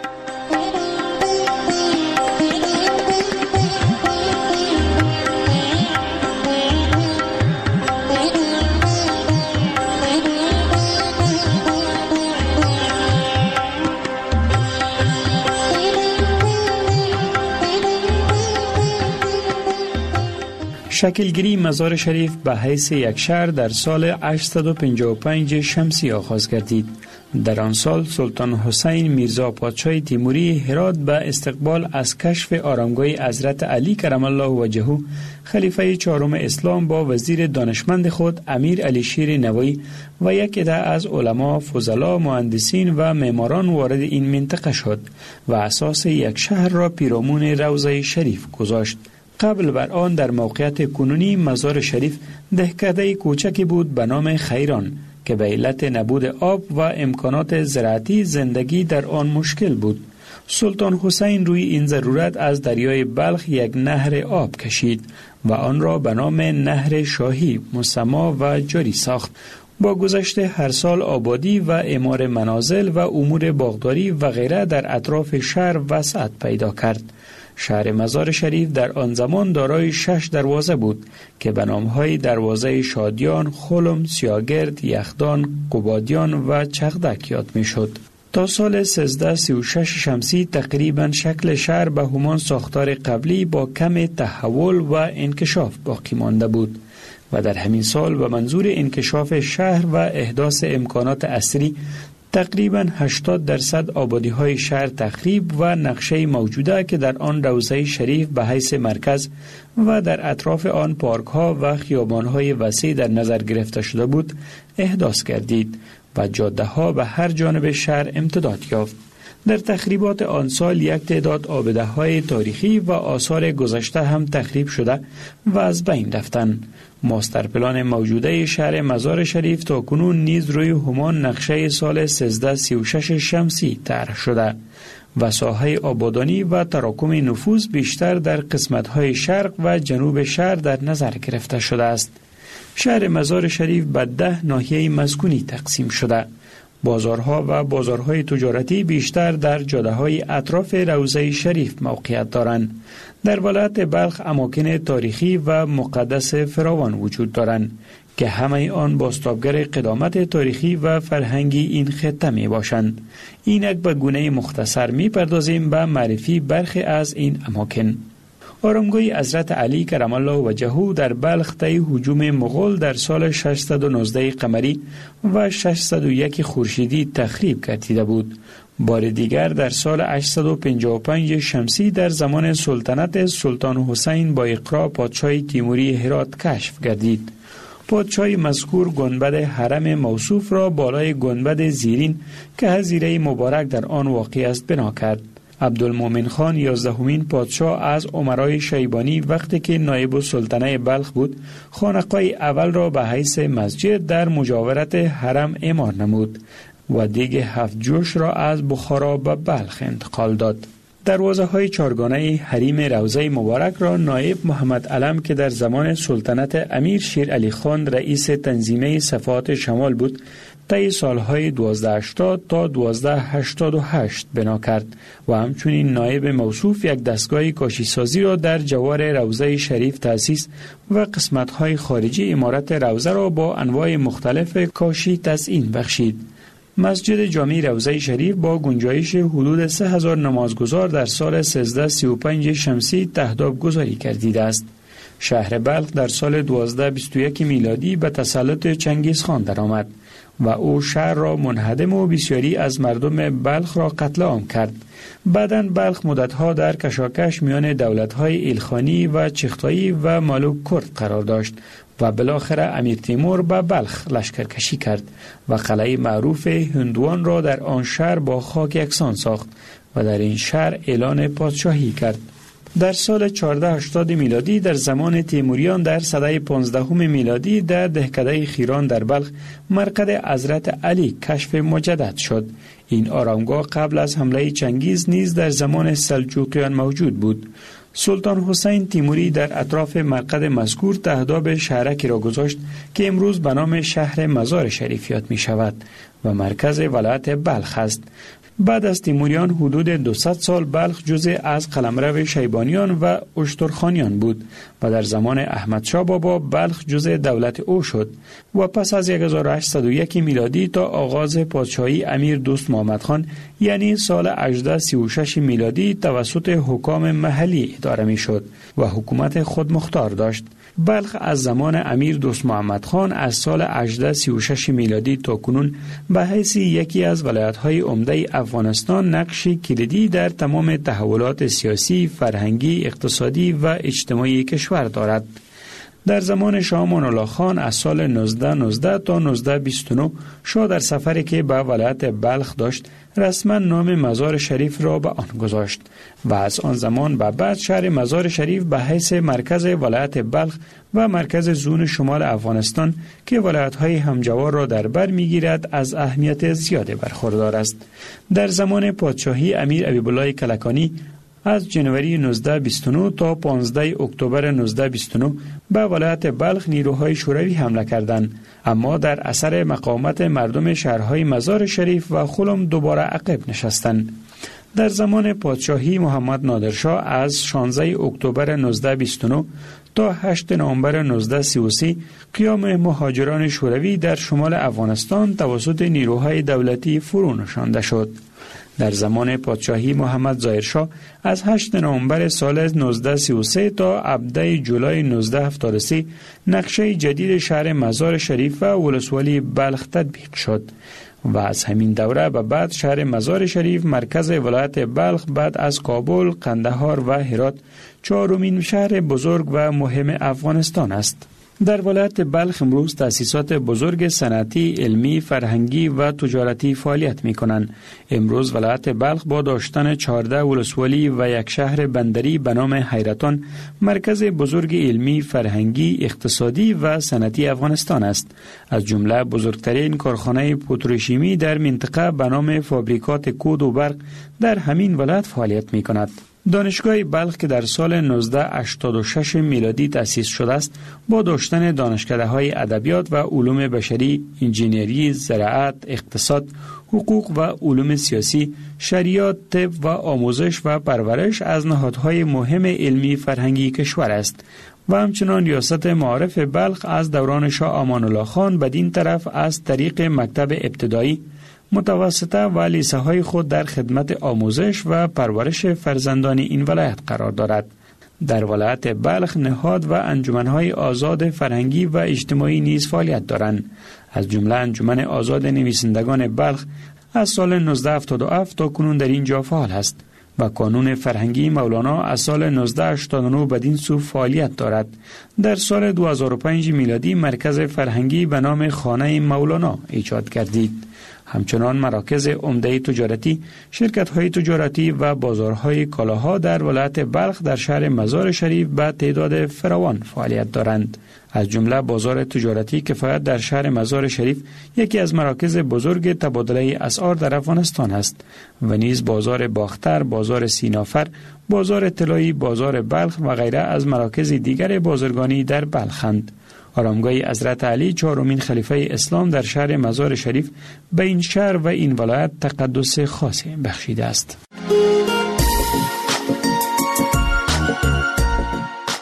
شکلگیری مزار شریف به حیث یک شهر در سال هشتصد و پنجاه و پنج شمسی آغاز گردید. در آن سال سلطان حسین میرزا پادشاه تیموری هرات به استقبال از کشف آرامگاه حضرت علی کرم الله وجهه خلیفه چهارم اسلام با وزیر دانشمند خود امیر علی شیر نوایی و یک عده از علما، فضلا، مهندسین و معماران وارد این منطقه شد و اساس یک شهر را پیرامون روضه شریف گذاشت. قبل بر آن در موقعیت کنونی مزار شریف دهکده کوچکی بود به نام خیران که به علت نبود آب و امکانات زراعتی زندگی در آن مشکل بود. سلطان حسین روی این ضرورت از دریای بلخ یک نهر آب کشید و آن را به نام نهر شاهی مسما و جاری ساخت. با گذشت هر سال آبادی و اعمار منازل و امور باغداری و غیره در اطراف شهر وسعت پیدا کرد. شهر مزار شریف در آن زمان دارای شش دروازه بود که به نام‌های دروازه شادیان، خلم، سیاگرد، یخدان، قبادیان و چغدک یاد می‌شد. تا سال سیزده سی و شش شمسی تقریبا شکل شهر به همان ساختار قبلی با کم تحول و انکشاف باقی مانده بود و در همین سال به منظور انکشاف شهر و احداث امکانات عصری تقریباً هشتاد درصد آبادی های شهر تخریب و نقشه موجوده که در آن روضه شریف به حیث مرکز و در اطراف آن پارک ها و خیابان های وسیع در نظر گرفته شده بود احداث گردید و جاده ها به هر جانب شهر امتداد یافت. در تخریبات آن سال یک تعداد آبده های تاریخی و آثار گذشته هم تخریب شده و از بین رفتند. ماستر پلان موجوده شهر مزار شریف تا کنون نیز روی همان نقشه سال سیزده سی و شش شمسی طرح شده و ساحه آبادانی و تراکم نفوذ بیشتر در قسمت‌های شرق و جنوب شهر در نظر گرفته شده است. شهر مزار شریف به ده ناحیه مسکونی تقسیم شده. بازارها و بازارهای تجارتی بیشتر در جاده‌های اطراف روضه شریف موقعیت دارند. در ولایت بلخ اماکن تاریخی و مقدس فراوان وجود دارند که همه آن بازتابگر قدامت تاریخی و فرهنگی این خطه می باشند. اینک به گونه مختصر می پردازیم به معرفی برخی از این اماکن. آرامگاه حضرت علی کرم الله وجهه در بلخ طی هجوم مغول در سال ششصد و نوزده قمری و ششصد و یک خورشیدی تخریب گردیده بود. بار دیگر در سال هشتصد و پنجاه و پنج شمسی در زمان سلطنت سلطان حسین با اقرا پادشاه تیموری هرات کشف گردید. پادشاه مذکور گنبد حرم موصوف را بالای گنبد زیرین که حظیره مبارک در آن واقع است بنا کرد. عبدالمومن خان یازدهمین پادشاه از امرای شیبانی وقتی که نایب السلطنه بلخ بود خانقاه اول را به حیث مسجد در مجاورت حرم اعمار نمود و دیگ هفت جوش را از بخارا به بلخ انتقال داد. دروازه های چارگانه حریم روضه مبارک را نایب محمد علم که در زمان سلطنت امیر شیر علی خان رئیس تنظیمه صفات شمال بود طی سالهای دوازده هشتاد تا دوازده هشتاد و هشت بنا کرد و همچنین نایب موصوف یک دستگاه کاشیسازی را در جوار روضه شریف تأسیس و قسمت‌های خارجی عمارت روضه را با انواع مختلف کاشی تزیین بخشید. مسجد جامع روضه شریف با گنجایش حدود سه هزار نمازگزار در سال سیزده سی و پنج شمسی تهداب گذاری کردیده است. شهر بلخ در سال دوازده بیست و یک میلادی به تسلط چنگیز خان درآمد و او شهر را منهدم و بسیاری از مردم بلخ را قتل عام کرد. بعداً بلخ مدتها در کشاکش میان دولت‌های ایلخانی و چغتایی و ملوک کرد قرار داشت و بالاخره امیر تیمور به بلخ لشکرکشی کرد و قلعه معروف هندوان را در آن شهر با خاک یکسان ساخت و در این شهر اعلان پادشاهی کرد. در سال چهارصد و هشتاد میلادی در زمان تیموریان در سده پانزدهم میلادی در دهکده خیران در بلخ مرقد حضرت علی کشف مجدد شد. این آرامگاه قبل از حمله چنگیز نیز در زمان سلجوقیان موجود بود. سلطان حسین تیموری در اطراف مرقد مذکور تهداب شهرکی را گذاشت که امروز به نام شهر مزار شریف یاد می شود و مرکز ولایت بلخ است. بعد از تیموریان حدود دویست سال بلخ جزء از قلمرو شیبانیان و اشترخانیان بود و در زمان احمد شاه بابا بلخ جزء دولت او شد و پس از هزار و هشتصد و یک میلادی تا آغاز پادشاهی امیر دوست محمد خان یعنی سال هجده سی و شش میلادی توسط حکام محلی اداره می شد و حکومت خودمختار داشت. بلخ از زمان امیر دوست محمد خان از سال هجده سی و شش میلادی تا کنون به حیث یکی از ولایت‌های عمده افغانستان نقشی کلیدی در تمام تحولات سیاسی، فرهنگی، اقتصادی و اجتماعی کشور دارد. در زمان شاه امان الله خان از سال نوزده نوزده تا نوزده بیست و نه شاه در سفری که به ولایت بلخ داشت رسما نام مزار شریف را به آن گذاشت و از آن زمان به بعد شهر مزار شریف به حیث مرکز ولایت بلخ و مرکز زون شمال افغانستان که ولایت‌های همجوار را در بر می‌گیرد از اهمیت زیاده برخوردار است. در زمان پادشاهی امیر حبیب‌الله کلکانی از جنوری نوزده بیست و نه تا پانزده اکتبر نوزده بیست و نه به ولایت بلخ نیروهای شوروی حمله کردند، اما در اثر مقاومت مردم شهرهای مزار شریف و خلم دوباره عقب نشستند. در زمان پادشاهی محمد نادرشاه از شانزده اکتبر نوزده بیست و نه تا هشتم نوامبر نوزده سی و سه قیام مهاجران شوروی در شمال افغانستان توسط نیروهای دولتی فرو نشانده شد. در زمان پادشاهی محمد ظاهرشاه از هشتم نوامبر سال نوزده سی و سه تا هفدهم جولای نوزده هفتاد و سه نقشه جدید شهر مزار شریف و ولسوالی بلخ تطبیق شد و از همین دوره به بعد شهر مزار شریف مرکز ولایت بلخ بعد از کابل، قندهار و هرات چهارمین شهر بزرگ و مهم افغانستان است. در ولایت بلخ امروز تأسیسات بزرگ صنعتی، علمی، فرهنگی و تجارتی فعالیت می کنند. امروز ولایت بلخ با داشتن چهارده ولسوالی و یک شهر بندری به نام حیرتان مرکز بزرگ علمی، فرهنگی، اقتصادی و صنعتی افغانستان است. از جمله بزرگترین کارخانه پتروشیمی در منطقه به نام فابریکات کود و برق در همین ولایت فعالیت می کند. دانشگاه بلخ که در سال نوزده هشتاد و شش میلادی تأسیس شده است با داشتن دانشکده‌های ادبیات و علوم بشری، انجینری، زراعت، اقتصاد، حقوق و علوم سیاسی، شریعت، طب و آموزش و پرورش از نهادهای مهم علمی فرهنگی کشور است و همچنان ریاست معارف بلخ از دوران شاه امان الله خان بدین طرف از طریق مکتب ابتدایی، متوسطه و لیسه های خود در خدمت آموزش و پرورش فرزندان این ولایت قرار دارد. در ولایت بلخ نهاد و انجمنهای آزاد فرهنگی و اجتماعی نیز فعالیت دارند. از جمله انجمن آزاد نویسندگان بلخ از سال نوزده هفتاد و هفت تا کنون در اینجا فعال است و کانون فرهنگی مولانا از سال نوزده هشتاد و نه بدین سو فعالیت دارد. در سال دو هزار و پنج میلادی مرکز فرهنگی به نام خانه مولانا ایجاد گردید. همچنان مراکز عمده تجارتی، شرکت‌های تجارتی و بازارهای کالاها در ولایت بلخ در شهر مزار شریف به تعداد فراوان فعالیت دارند. از جمله بازار تجارتی کفایت در شهر مزار شریف یکی از مراکز بزرگ تبادله اسعار در افغانستان است و نیز بازار باختر، بازار سینافر، بازار طلایی، بازار بلخ و غیره از مراکز دیگر بازرگانی در بلخند. آرامگاه حضرت علی چهارمین خلیفه اسلام در شهر مزار شریف به این شهر و این ولایت تقدس خاصی بخشیده است.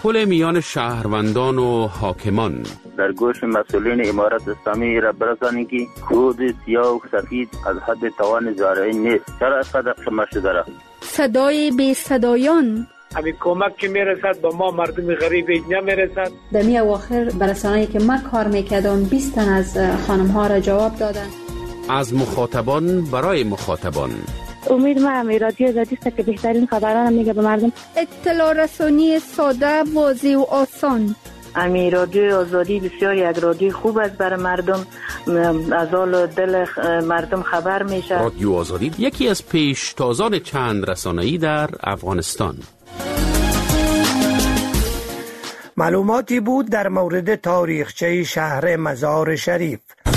تداخل میان شهروندان و حاکمان. در گوش مسئولین امارت اسلامی را برسانید که کود سیاه و سفید از حد توان زارعی نیست. چرا از صدق شما شده؟ صدای بی صدایان. همین کمک که میرسد با ما مردم غریب نمیرسد. در می اواخر برسانه‌ای که من کار میکردم بیست تن از خانم ها را جواب دادن. از مخاطبان برای مخاطبان. امید ما هم رادیو آزادی است که بهترین خبران میگه به مردم. اطلاع رسانی ساده، واضح و آسان. امی رادیو آزادی بسیار یک رادیو خوب است برای مردم، از حال دل مردم خبر میشه. رادیو آزادی یکی از پیشتازان چند رسانه‌ای در افغانستان. معلوماتی بود در مورد تاریخچه شهر مزار شریف.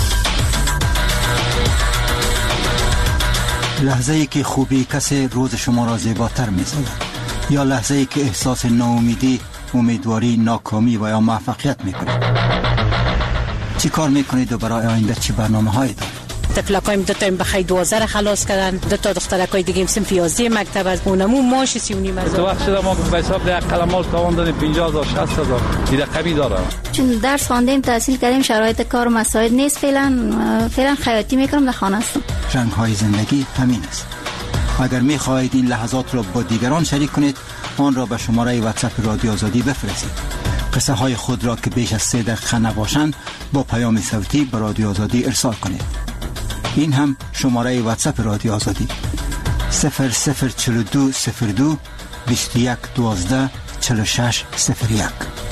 لحظه ای که خوبی کسی روز شما را زیباتر می‌سازد، یا لحظه ای که احساس ناامیدی، امیدواری، ناکامی و یا موفقیت میکنید. چی کار میکنید و برای آینده چی برنامه هایی دارید؟ تفلقایم دو تا بخی دوازده را خلاص کردن، دو تا دخترکای دیگه هم صنف یازده مکتب از اونمو ماش سی و نیم هزار. تو وقت شده ما به حساب ده قلماش تاوان دادیم پنجاه هزار شصت هزار دیگه کمی داره. چون درس خواندیم تحصیل کردیم شرایط کار مساعد نیست، فعلا فعلا خیاطی میکنم در خانه هستم. رنگ های زندگی همین است. اگر میخواهید این لحظات را با دیگران شریک کنید، آن را به شماره واتساپ رادیو آزادی بفرستید. قصه های خود را که بیش از سه دقیقه نباشند با پیام صوتی به رادیو آزادی ارسال کنید. این هم شماره واتساپ رادیو آزادی صفر صفر چهل و دو صفر دو بیست و یک دوازده چهل و شش صفر یک.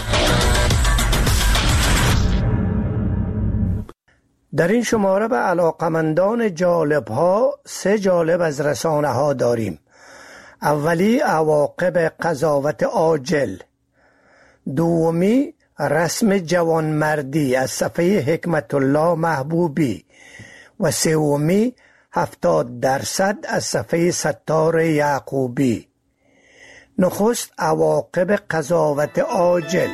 در این شماره به علاقمندان جالب ها سه جالب از رسانه ها داریم. اولی عواقب قضاوت عاجل، دومی رسم جوانمردی از صفحه حکمت الله محبوبی و سومی هفتاد درصد از صفحه ستار یعقوبی. نخست عواقب قضاوت عاجل.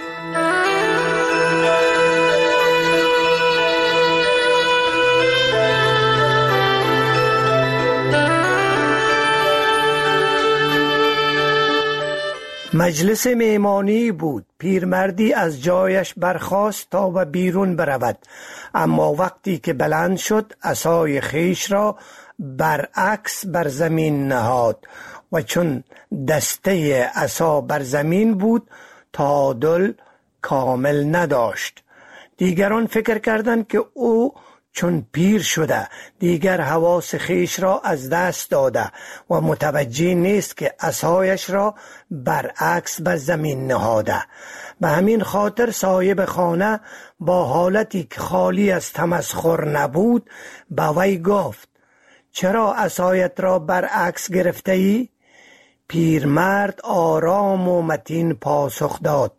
مجلس مهمانی بود. پیرمردی از جایش برخاست تا به بیرون برود، اما وقتی که بلند شد عصای خیش را برعکس بر زمین نهاد و چون دسته عصا بر زمین بود تعادل کامل نداشت. دیگران فکر کردند که او چون پیر شده دیگر حواس خیش را از دست داده و متوجه نیست که عصایش را برعکس بر زمین نهاده. به همین خاطر صاحب خانه با حالتی که خالی از تمسخر نبود به وی گفت: چرا عصایت را برعکس گرفته ای؟ پیرمرد آرام و متین پاسخ داد: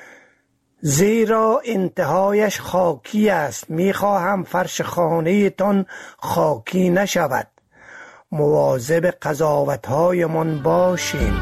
زیرا انتهایش خاکی است، میخواهم فرش خانه تان خاکی نشود. مواظب قضاوت‌های من باشیم.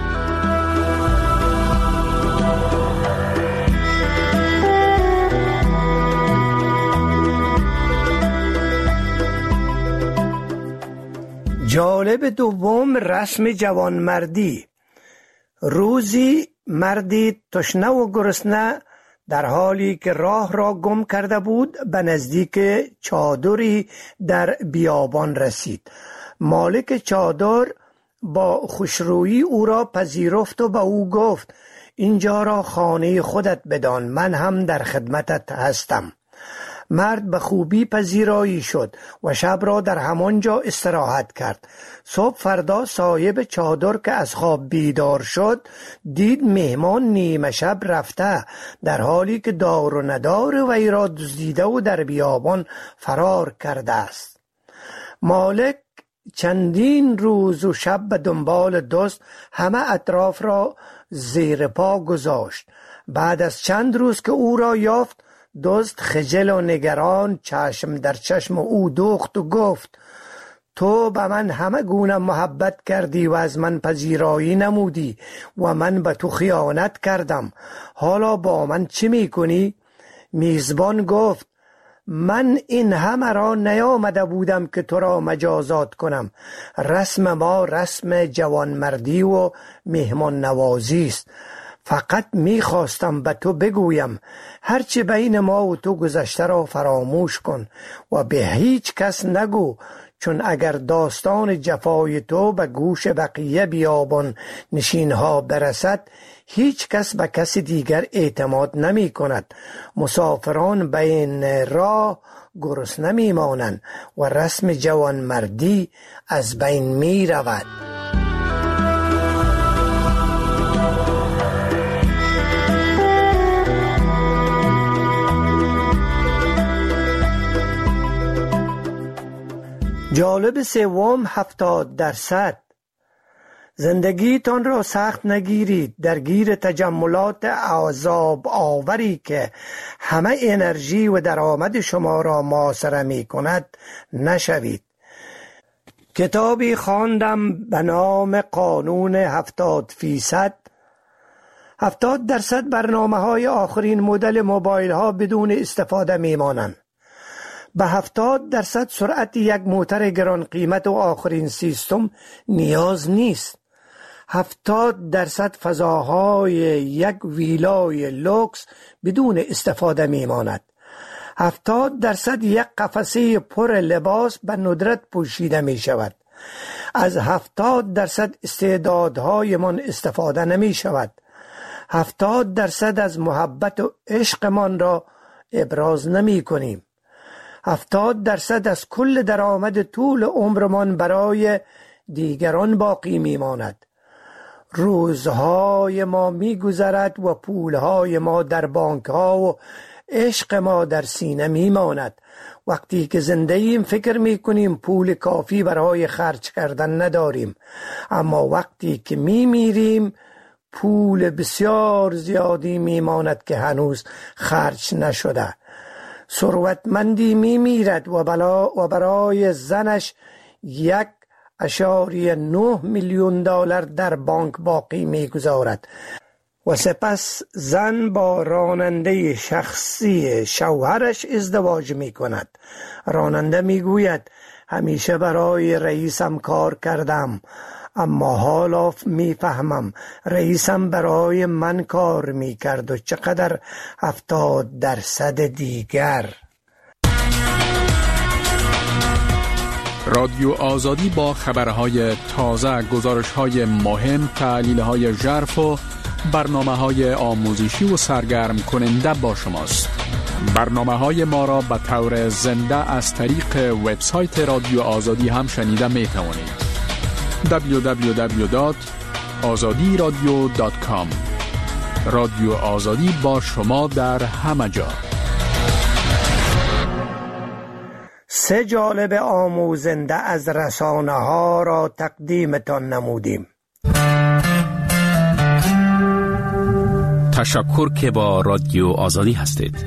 جالب دوم رسم جوانمردی. روزی مردی تشنه و گرسنه در حالی که راه را گم کرده بود به نزدیک چادری در بیابان رسید. مالک چادر با خوشرویی او را پذیرفت و به او گفت: اینجا را خانه خودت بدان، من هم در خدمتت هستم. مرد به خوبی پذیرایی شد و شب را در همانجا استراحت کرد. صبح فردا صاحب چادر که از خواب بیدار شد دید مهمان نیمه شب رفته، در حالی که دار و ندار وی را دزدیده و در بیابان فرار کرده است. مالک چندین روز و شب به دنبال دزد همه اطراف را زیر پا گذاشت. بعد از چند روز که او را یافت، دزد خجل و نگران چشم در چشم او دوخت و گفت: تو به من همه گونه محبت کردی و از من پذیرایی نمودی و من به تو خیانت کردم، حالا با من چی میکنی؟ میزبان گفت: من این همه را نیامده بودم که تو را مجازات کنم. رسم ما رسم جوانمردی و مهمان نوازی است. فقط میخواستم به تو بگویم هرچی بین ما و تو گذشته را فراموش کن و به هیچ کس نگو، چون اگر داستان جفای تو به گوش بقیه بیابان نشینها برسد هیچ کس به کس دیگر اعتماد نمی کند. مسافران بین راه گرسنه نمی مانند و رسم جوانمردی از بین می رود. جالب سوم هفتاد درصد. زندگیتان را سخت نگیرید، درگیر تجملات عذاب آوری که همه انرژی و درآمد شما را محاصره می کند نشوید. کتابی خواندم به نام قانون هفتاد فیصد. هفتاد درصد برنامه های آخرین مدل موبایل ها بدون استفاده می مانند. به هفتاد درصد سرعت یک موتر گران قیمت و آخرین سیستم نیاز نیست. هفتاد درصد فضاهای یک ویلای لوکس بدون استفاده می ماند. هفتاد درصد یک قفسه پر لباس به ندرت پوشیده می شود. از هفتاد درصد استعدادهای من استفاده نمی شود. هفتاد درصد از محبت و عشقمان را ابراز نمی کنیم. هفتاد درصد از کل درآمد طول عمرمان برای دیگران باقی می ماند. روزهای ما می گذرد و پولهای ما در بانک ها و عشق ما در سینه می ماند. وقتی که زنده ایم فکر می کنیم پول کافی برای خرج کردن نداریم، اما وقتی که می میریم پول بسیار زیادی می ماند که هنوز خرج نشده. ثروتمندی می میرد و, و برای زنش یک اشاری نه میلیون دلار در بانک باقی می گذارد و سپس زن با راننده شخصی شوهرش ازدواج می کند. راننده می گوید همیشه برای رئیسم کار کردم، اما حالا می فهمم رئیسم برای من کار می کرد و چقدر هفتاد درصد دیگر. رادیو آزادی با خبرهای تازه، گزارشهای مهم، تحلیلهای ژرف و برنامه‌های آموزشی و سرگرم کننده با شماست. برنامه‌های ما را به طور زنده از طریق وبسایت رادیو آزادی هم شنیده می توانید. دبلیو دبلیو دبلیو دات آزادی رادیو دات کام. رادیو آزادی با شما در همه جا. سه جالب آموزنده از رسانه ها را تقدیمتان نمودیم. تشکر که با رادیو آزادی هستید.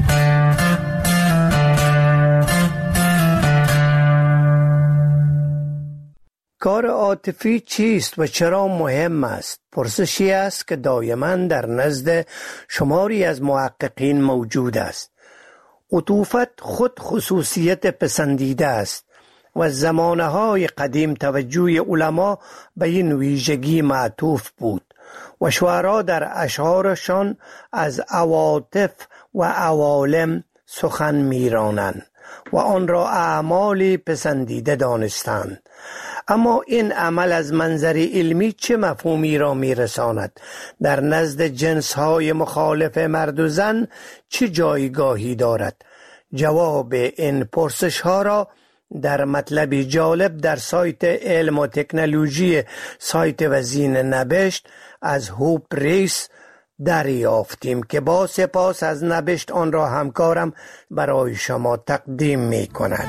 کار عاطفی چیست و چرا مهم است؟ پرسشی است که دائما در نزد شماری از محققین موجود است. عطوفت خود خصوصیت پسندیده است و زمانه‌های قدیم توجه علما به این ویژگی معطوف بود و شعرا در اشعارشان از عواطف و عوالم سخن می‌رانند و آن را اعمالی پسندیده دانستند. اما این عمل از منظر علمی چه مفهومی را می‌رساند؟ در نزد جنس‌های مخالف مرد و زن چه جایگاهی دارد؟ جواب این پرسش‌ها را در مطلبی جالب در سایت علم و تکنولوژی سایت وزین نبشت از هوپ ریس دریافتیم که با سپاس از نبشت آن را همکارم برای شما تقدیم می کند.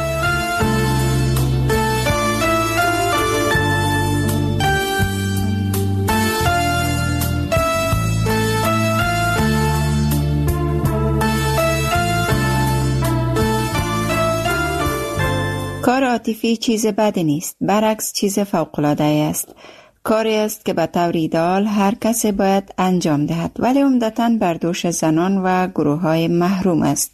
کار عاطفی چیز بدی نیست، برعکس چیز فوق‌العاده است. کاری است که به طور ایدئال هر کسی باید انجام دهد، ولی عمدتاً بر دوش زنان و گروه‌های محروم است.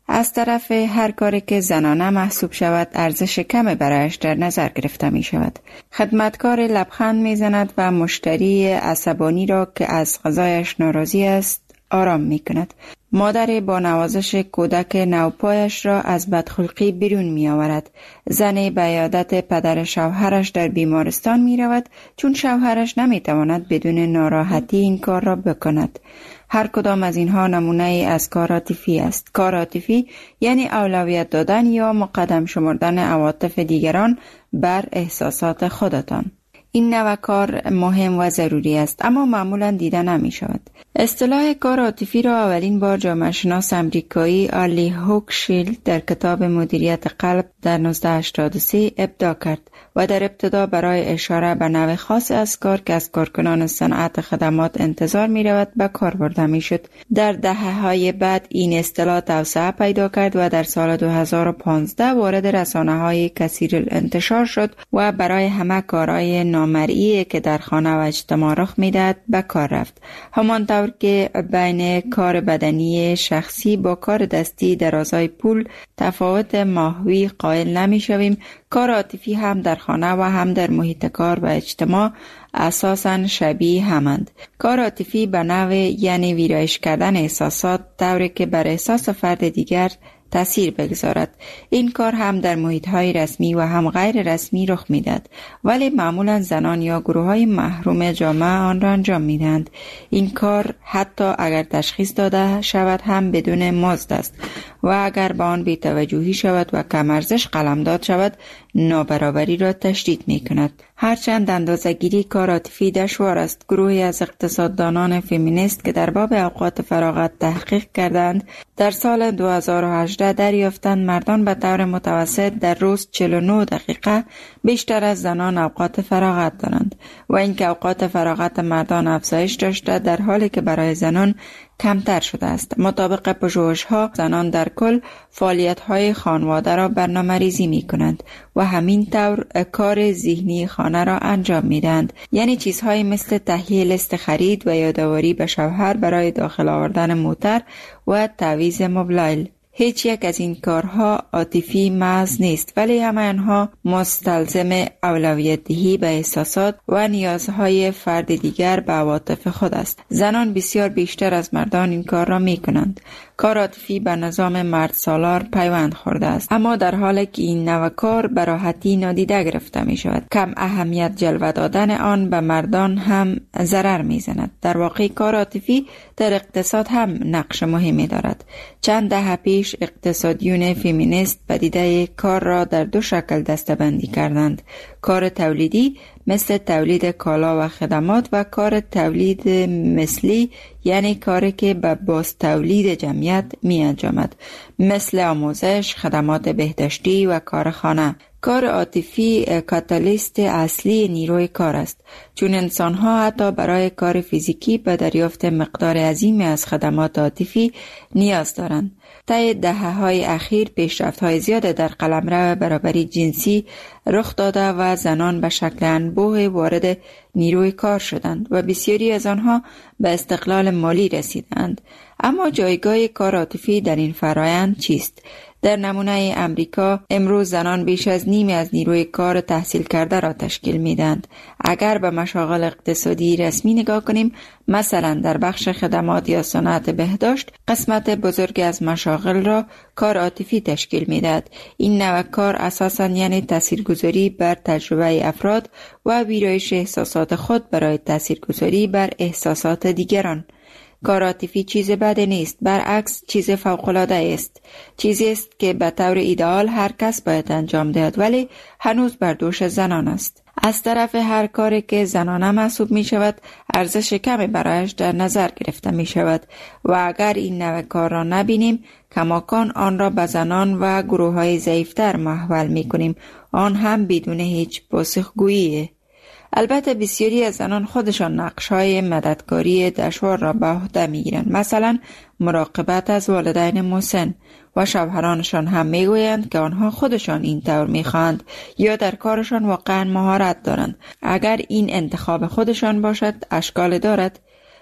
از طرف هر کاری که زنانه محسوب شود ارزش کم برایش در نظر گرفته می شود. خدمتکار لبخند می زند و مشتری عصبانی را که از غذایش ناراضی است آرام می کند. مادر با نوازش کودک نوپایش را از بدخلقی بیرون می آورد. زن به عیادت پدر شوهرش در بیمارستان می رود چون شوهرش نمی تواند بدون ناراحتی این کار را بکند. هر کدام از اینها نمونه ای از کار عاطفی است. کار عاطفی یعنی اولویت دادن یا مقدم شمردن عواطف دیگران بر احساسات خودتان. این نوع کار مهم و ضروری است اما معمولا دیده نمی شود. اصطلاح کار عاطفی را اولین بار جامعه شناس امریکایی آلی هوکشیلد در کتاب مدیریت قلب در نوزده هشتاد و سه ابداع کرد و در ابتدا برای اشاره به نوع خاص از کار که از کارکنان صنعت خدمات انتظار می رود به کار برده می شد. در دهه‌های بعد این اصطلاح توسعه پیدا کرد و در سال دو هزار و پانزده وارد رسانه‌های کثیر انتشار شد و برای همه کارهای نامرئی که در خانه و اجتماع رخ می‌دهد به کار رفت. همانطور که بین کار بدنی شخصی با کار دستی در ازای پول تفاوت ماهوی قائل نمی‌شویم، کار عاطفی هم در خانه و هم در محیط کار و اجتماع اساساً شبیه همند. کار عاطفی به نوع یعنی ویرایش کردن احساسات طوری که بر احساس فرد دیگر تأثیر بگذارد. این کار هم در محیط‌های رسمی و هم غیر رسمی رخ می‌دهد، ولی معمولاً زنان یا گروه‌های محروم جامعه آن را انجام می‌دهند. این کار حتی اگر تشخیص داده شود هم بدون مزد است و اگر به آن بی‌توجهی شود و کم ارزش قلمداد شود نابرابری را تشدید می‌کند. هرچند اندازه‌گیری کار عاطفی دشوار است، گروهی از اقتصاددانان فمینیست که در باب اوقات فراغت تحقیق کردند در سال دو هزار و هجده دریافتند مردان به طور متوسط در روز چهل و نه دقیقه بیشتر از زنان اوقات فراغت دارند و اینکه اوقات فراغت مردان افزایش داشته در حالی که برای زنان کمتر شده است. مطابق پژوهش‌ها زنان در کل فعالیت‌های خانواده را برنامه‌ریزی می‌کنند و همین طور کار ذهنی خانه را انجام می‌دهند، یعنی چیزهایی مثل تهیه لیست خرید و یادآوری به شوهر برای داخل آوردن موتر و تعویض موبایل. هیچ یک از این کارها عاطفی محض نیست، ولی همه آنها مستلزم اولویت دهی به احساسات و نیازهای فرد دیگر به عواطف خود است. زنان بسیار بیشتر از مردان این کار را می کنند. کار عاطفی به نظام مرد سالار پیوند خورده است، اما در حالی که این نوع کار به راحتی نادیده گرفته می شود. کم اهمیت جلوه دادن آن به مردان هم ضرر می زند. در واقع کار عاطفی در اقتصاد هم نقش مهمی دارد. چند دهه پیش اقتصادیون فمینیست پدیده کار را در دو شکل دسته‌بندی کردند: کار تولیدی مثل تولید کالا و خدمات و کار تولید مثلی یعنی کاری که به باز تولید جمعیت می انجامد مثل آموزش، خدمات بهداشتی و کارخانه. کار عاطفی کاتالیست اصلی نیروی کار است، چون انسان‌ها حتی برای کار فیزیکی به دریافت مقدار عظیمی از خدمات عاطفی نیاز دارند. طی دهه‌های اخیر پیشرفت‌های زیاد در قلمرو برابری جنسی رخ داده و زنان به شکل انبوه وارد نیروی کار شدند و بسیاری از آنها به استقلال مالی رسیدند. اما جایگاه کار عاطفی در این فرایند چیست؟ در نمونه امریکا امروز زنان بیش از نیمی از نیروی کار تحصیل کرده را تشکیل میدند. اگر به مشاغل اقتصادی رسمی نگاه کنیم، مثلا در بخش خدمات یا صنعت بهداشت، قسمت بزرگی از مشاغل را کار عاطفی تشکیل میدهد. این نوع کار اساساً یعنی تاثیرگذاری بر تجربه افراد و ویرایش احساسات خود برای تاثیرگذاری بر احساسات دیگران. کار عاطفی چیز بد نیست، برعکس چیز فوق‌العاده است. چیزی است که به طور ایدئال هر کس باید انجام دهد، ولی هنوز بر دوش زنان است. از طرف هر کاری که زنانه محسوب می شود ارزش کمی برایش در نظر گرفته می شود و اگر این نوع کار را نبینیم کماکان آن را به زنان و گروه های ضعیفتر محول می کنیم، آن هم بدون هیچ پاسخگویی. البته بسیاری از زنان خودشان نقش‌های مددکاری دشوار را به عهده می‌گیرند، مثلا مراقبت از والدین مسن، و شوهرانشان هم میگویند که آنها خودشان این طور می‌خواهند یا در کارشان واقعا مهارت دارند. اگر این انتخاب خودشان باشد اشکال دارد،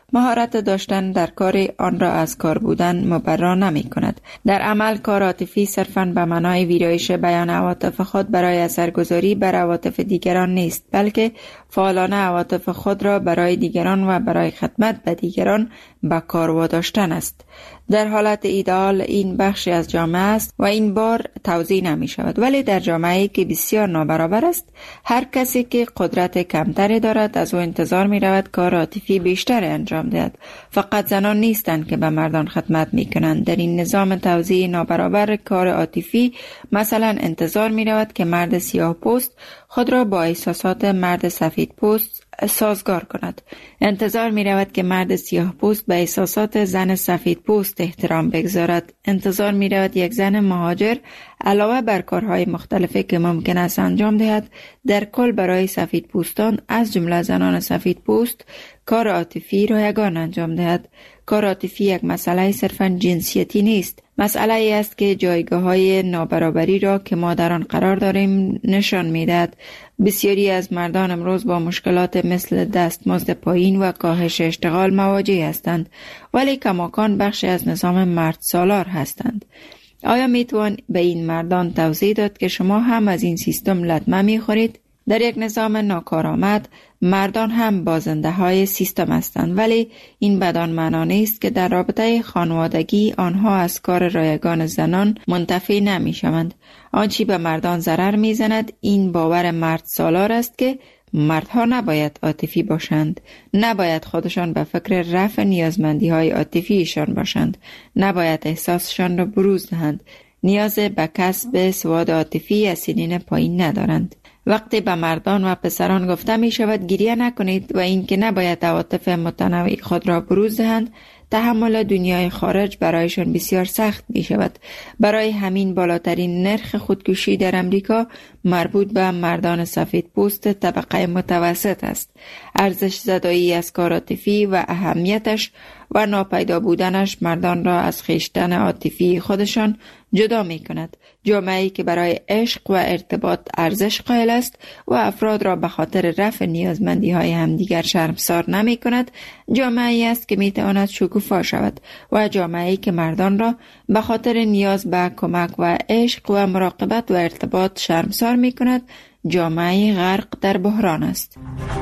مهارت داشتن در کار آن را از کار بودن مبرا نمی کند. در عمل کار عاطفی صرفاً به معنای ویرایش بیان عواطف خود برای اثرگذاری بر عواطف دیگران نیست، بلکه فعالانه عواطف خود را برای دیگران و برای خدمت به دیگران به کار واداشتن است. در حالت ایدئال این بخشی از جامعه است و این بار توزیع نمی شود، ولی در جامعه‌ای که بسیار نابرابر است، هر کسی که قدرت کمتری دارد از او انتظار می رود کار عاطفی بیشتر انجام دهد. فقط زنان نیستند که به مردان خدمت می کنند. در این نظام توزیع نابرابر کار عاطفی مثلا انتظار می رود که مرد سیاه پوست خود را با احساسات مرد سفید پوست سازگار کند. انتظار می رود که مرد سیاه پوست به احساسات زن سفید پوست احترام بگذارد. انتظار می رود یک زن مهاجر علاوه بر کارهای مختلفی که ممکن است انجام دهد، در کل برای سفید پوستان از جمله زنان سفید پوست کار عاطفی را یگان انجام دهد. کار عاطفی یک مسئله صرفاً جنسیتی نیست. مسئله ای است که جایگاه های نابرابری را که ما در آن قرار داریم نشان می‌دهد. بسیاری از مردان امروز با مشکلات مثل دستمزد پایین و کاهش اشتغال مواجه هستند، ولی کماکان بخشی از نظام مرد سالار هستند. آیا میتوان به این مردان توضیح داد که شما هم از این سیستم لطمه میخورید؟ در یک نظام ناکارآمد مردان هم بازنده های سیستم هستند، ولی این بدان معنا نیست که در رابطه خانوادگی آنها از کار رایگان زنان منتفع نمی شوند. آنچه به مردان ضرر می زند این باور مرد سالار است که مردها نباید عاطفی باشند، نباید خودشان به فکر رفع نیازمندی های عاطفیشان باشند، نباید احساسشان را بروز دهند، نیاز به کسب سواد عاطفی از سنین پایین ندارند. وقتی به مردان و پسران گفته می شود گریه نکنید و اینکه نباید عواطف متنوع خود را بروز دهند، تحمل دنیای خارج برایشان بسیار سخت می شود. برای همین بالاترین نرخ خودکشی در امریکا مربوط به مردان سفید پوست طبقه متوسط است. ارزش زدایی از کار عاطفی و اهمیتش و ناپیدا بودنش مردان را از خویشتن عاطفی خودشان جدا می کند. جامعه‌ای که برای عشق و ارتباط ارزش قائل است و افراد را به خاطر رفع نیازمندی های همدیگر شرمسار نمی کند، جامعه‌ای است که می تواند شکوفا شود و جامعه‌ای که مردان را به خاطر نیاز به کمک و عشق و مراقبت و ارتباط شرمسار می کند، جامعه‌ای غرق در بحران است.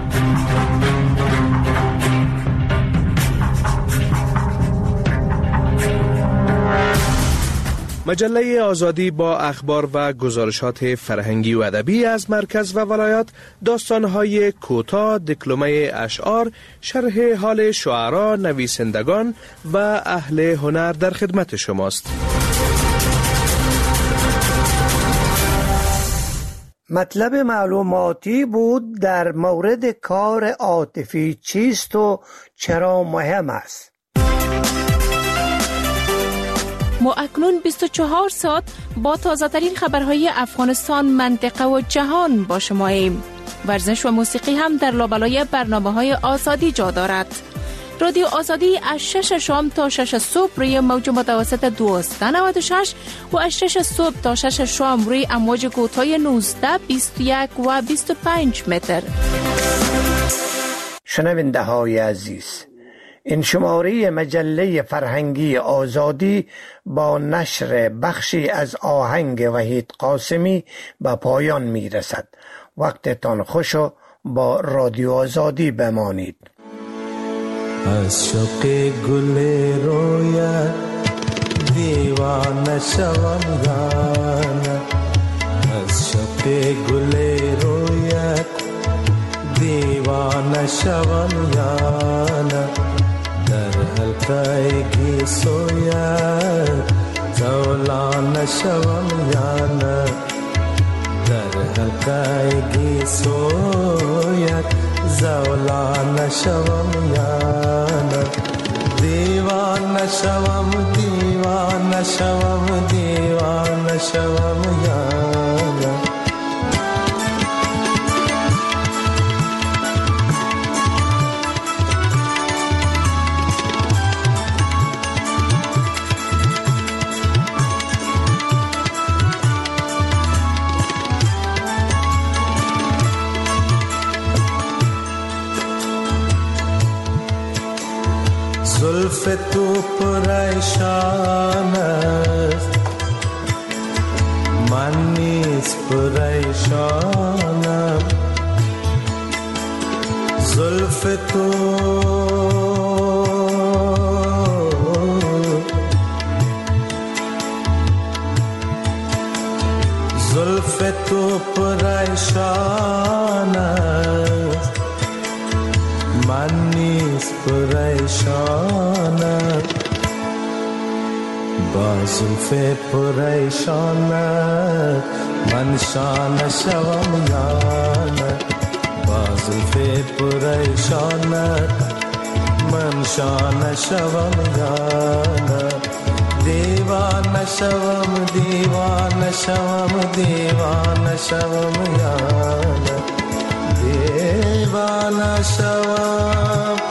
مجله آزادی با اخبار و گزارشات فرهنگی و ادبی از مرکز و ولایات، داستان‌های کوتاه، دکلمه اشعار، شرح حال شعرا، نویسندگان و اهل هنر در خدمت شماست. مطلب معلوماتی بود در مورد کار عاطفی چیست و چرا مهم است. ما اکنون بیست و چهار ساعت با تازه ترین خبرهای افغانستان، منطقه و جهان با شما ایم. ورزش و موسیقی هم در لابلای برنامه های آزادی جا دارد. رادیو آزادی از شش شام تا شش صبح روی موج متوسط دویست و نود و شش و از شش صبح تا شش شام روی امواج کوتاه نوزده، بیست و یک و بیست و پنج متر. شنونده های عزیز، این شماره مجله فرهنگی آزادی با نشر بخشی از آهنگ وحید قاسمی به پایان می رسد. وقتتان خوش و با رادیو آزادی بمانید. از شوق گل رویا دیوانه شوم یانه، از شوق گل رویا دیوانه شوم یانه، در حلقه گی سویا زولانه شوم یانه، در حلقه گی سویا زولانه شوم یانه، دیوانه شوم دیوانه شوم دیوانه شوم یانه. زلف تو پریشان است من نیز پریشانم زلف تو زلف تو پریشان است من نیز پریشانم با زلف پریشانم من شان شوم یا نه با زلف پریشانم من شان شوم یا نه دیوانه شوم دیوانه شوم دیوانه شوم یا نه دیوانه شوم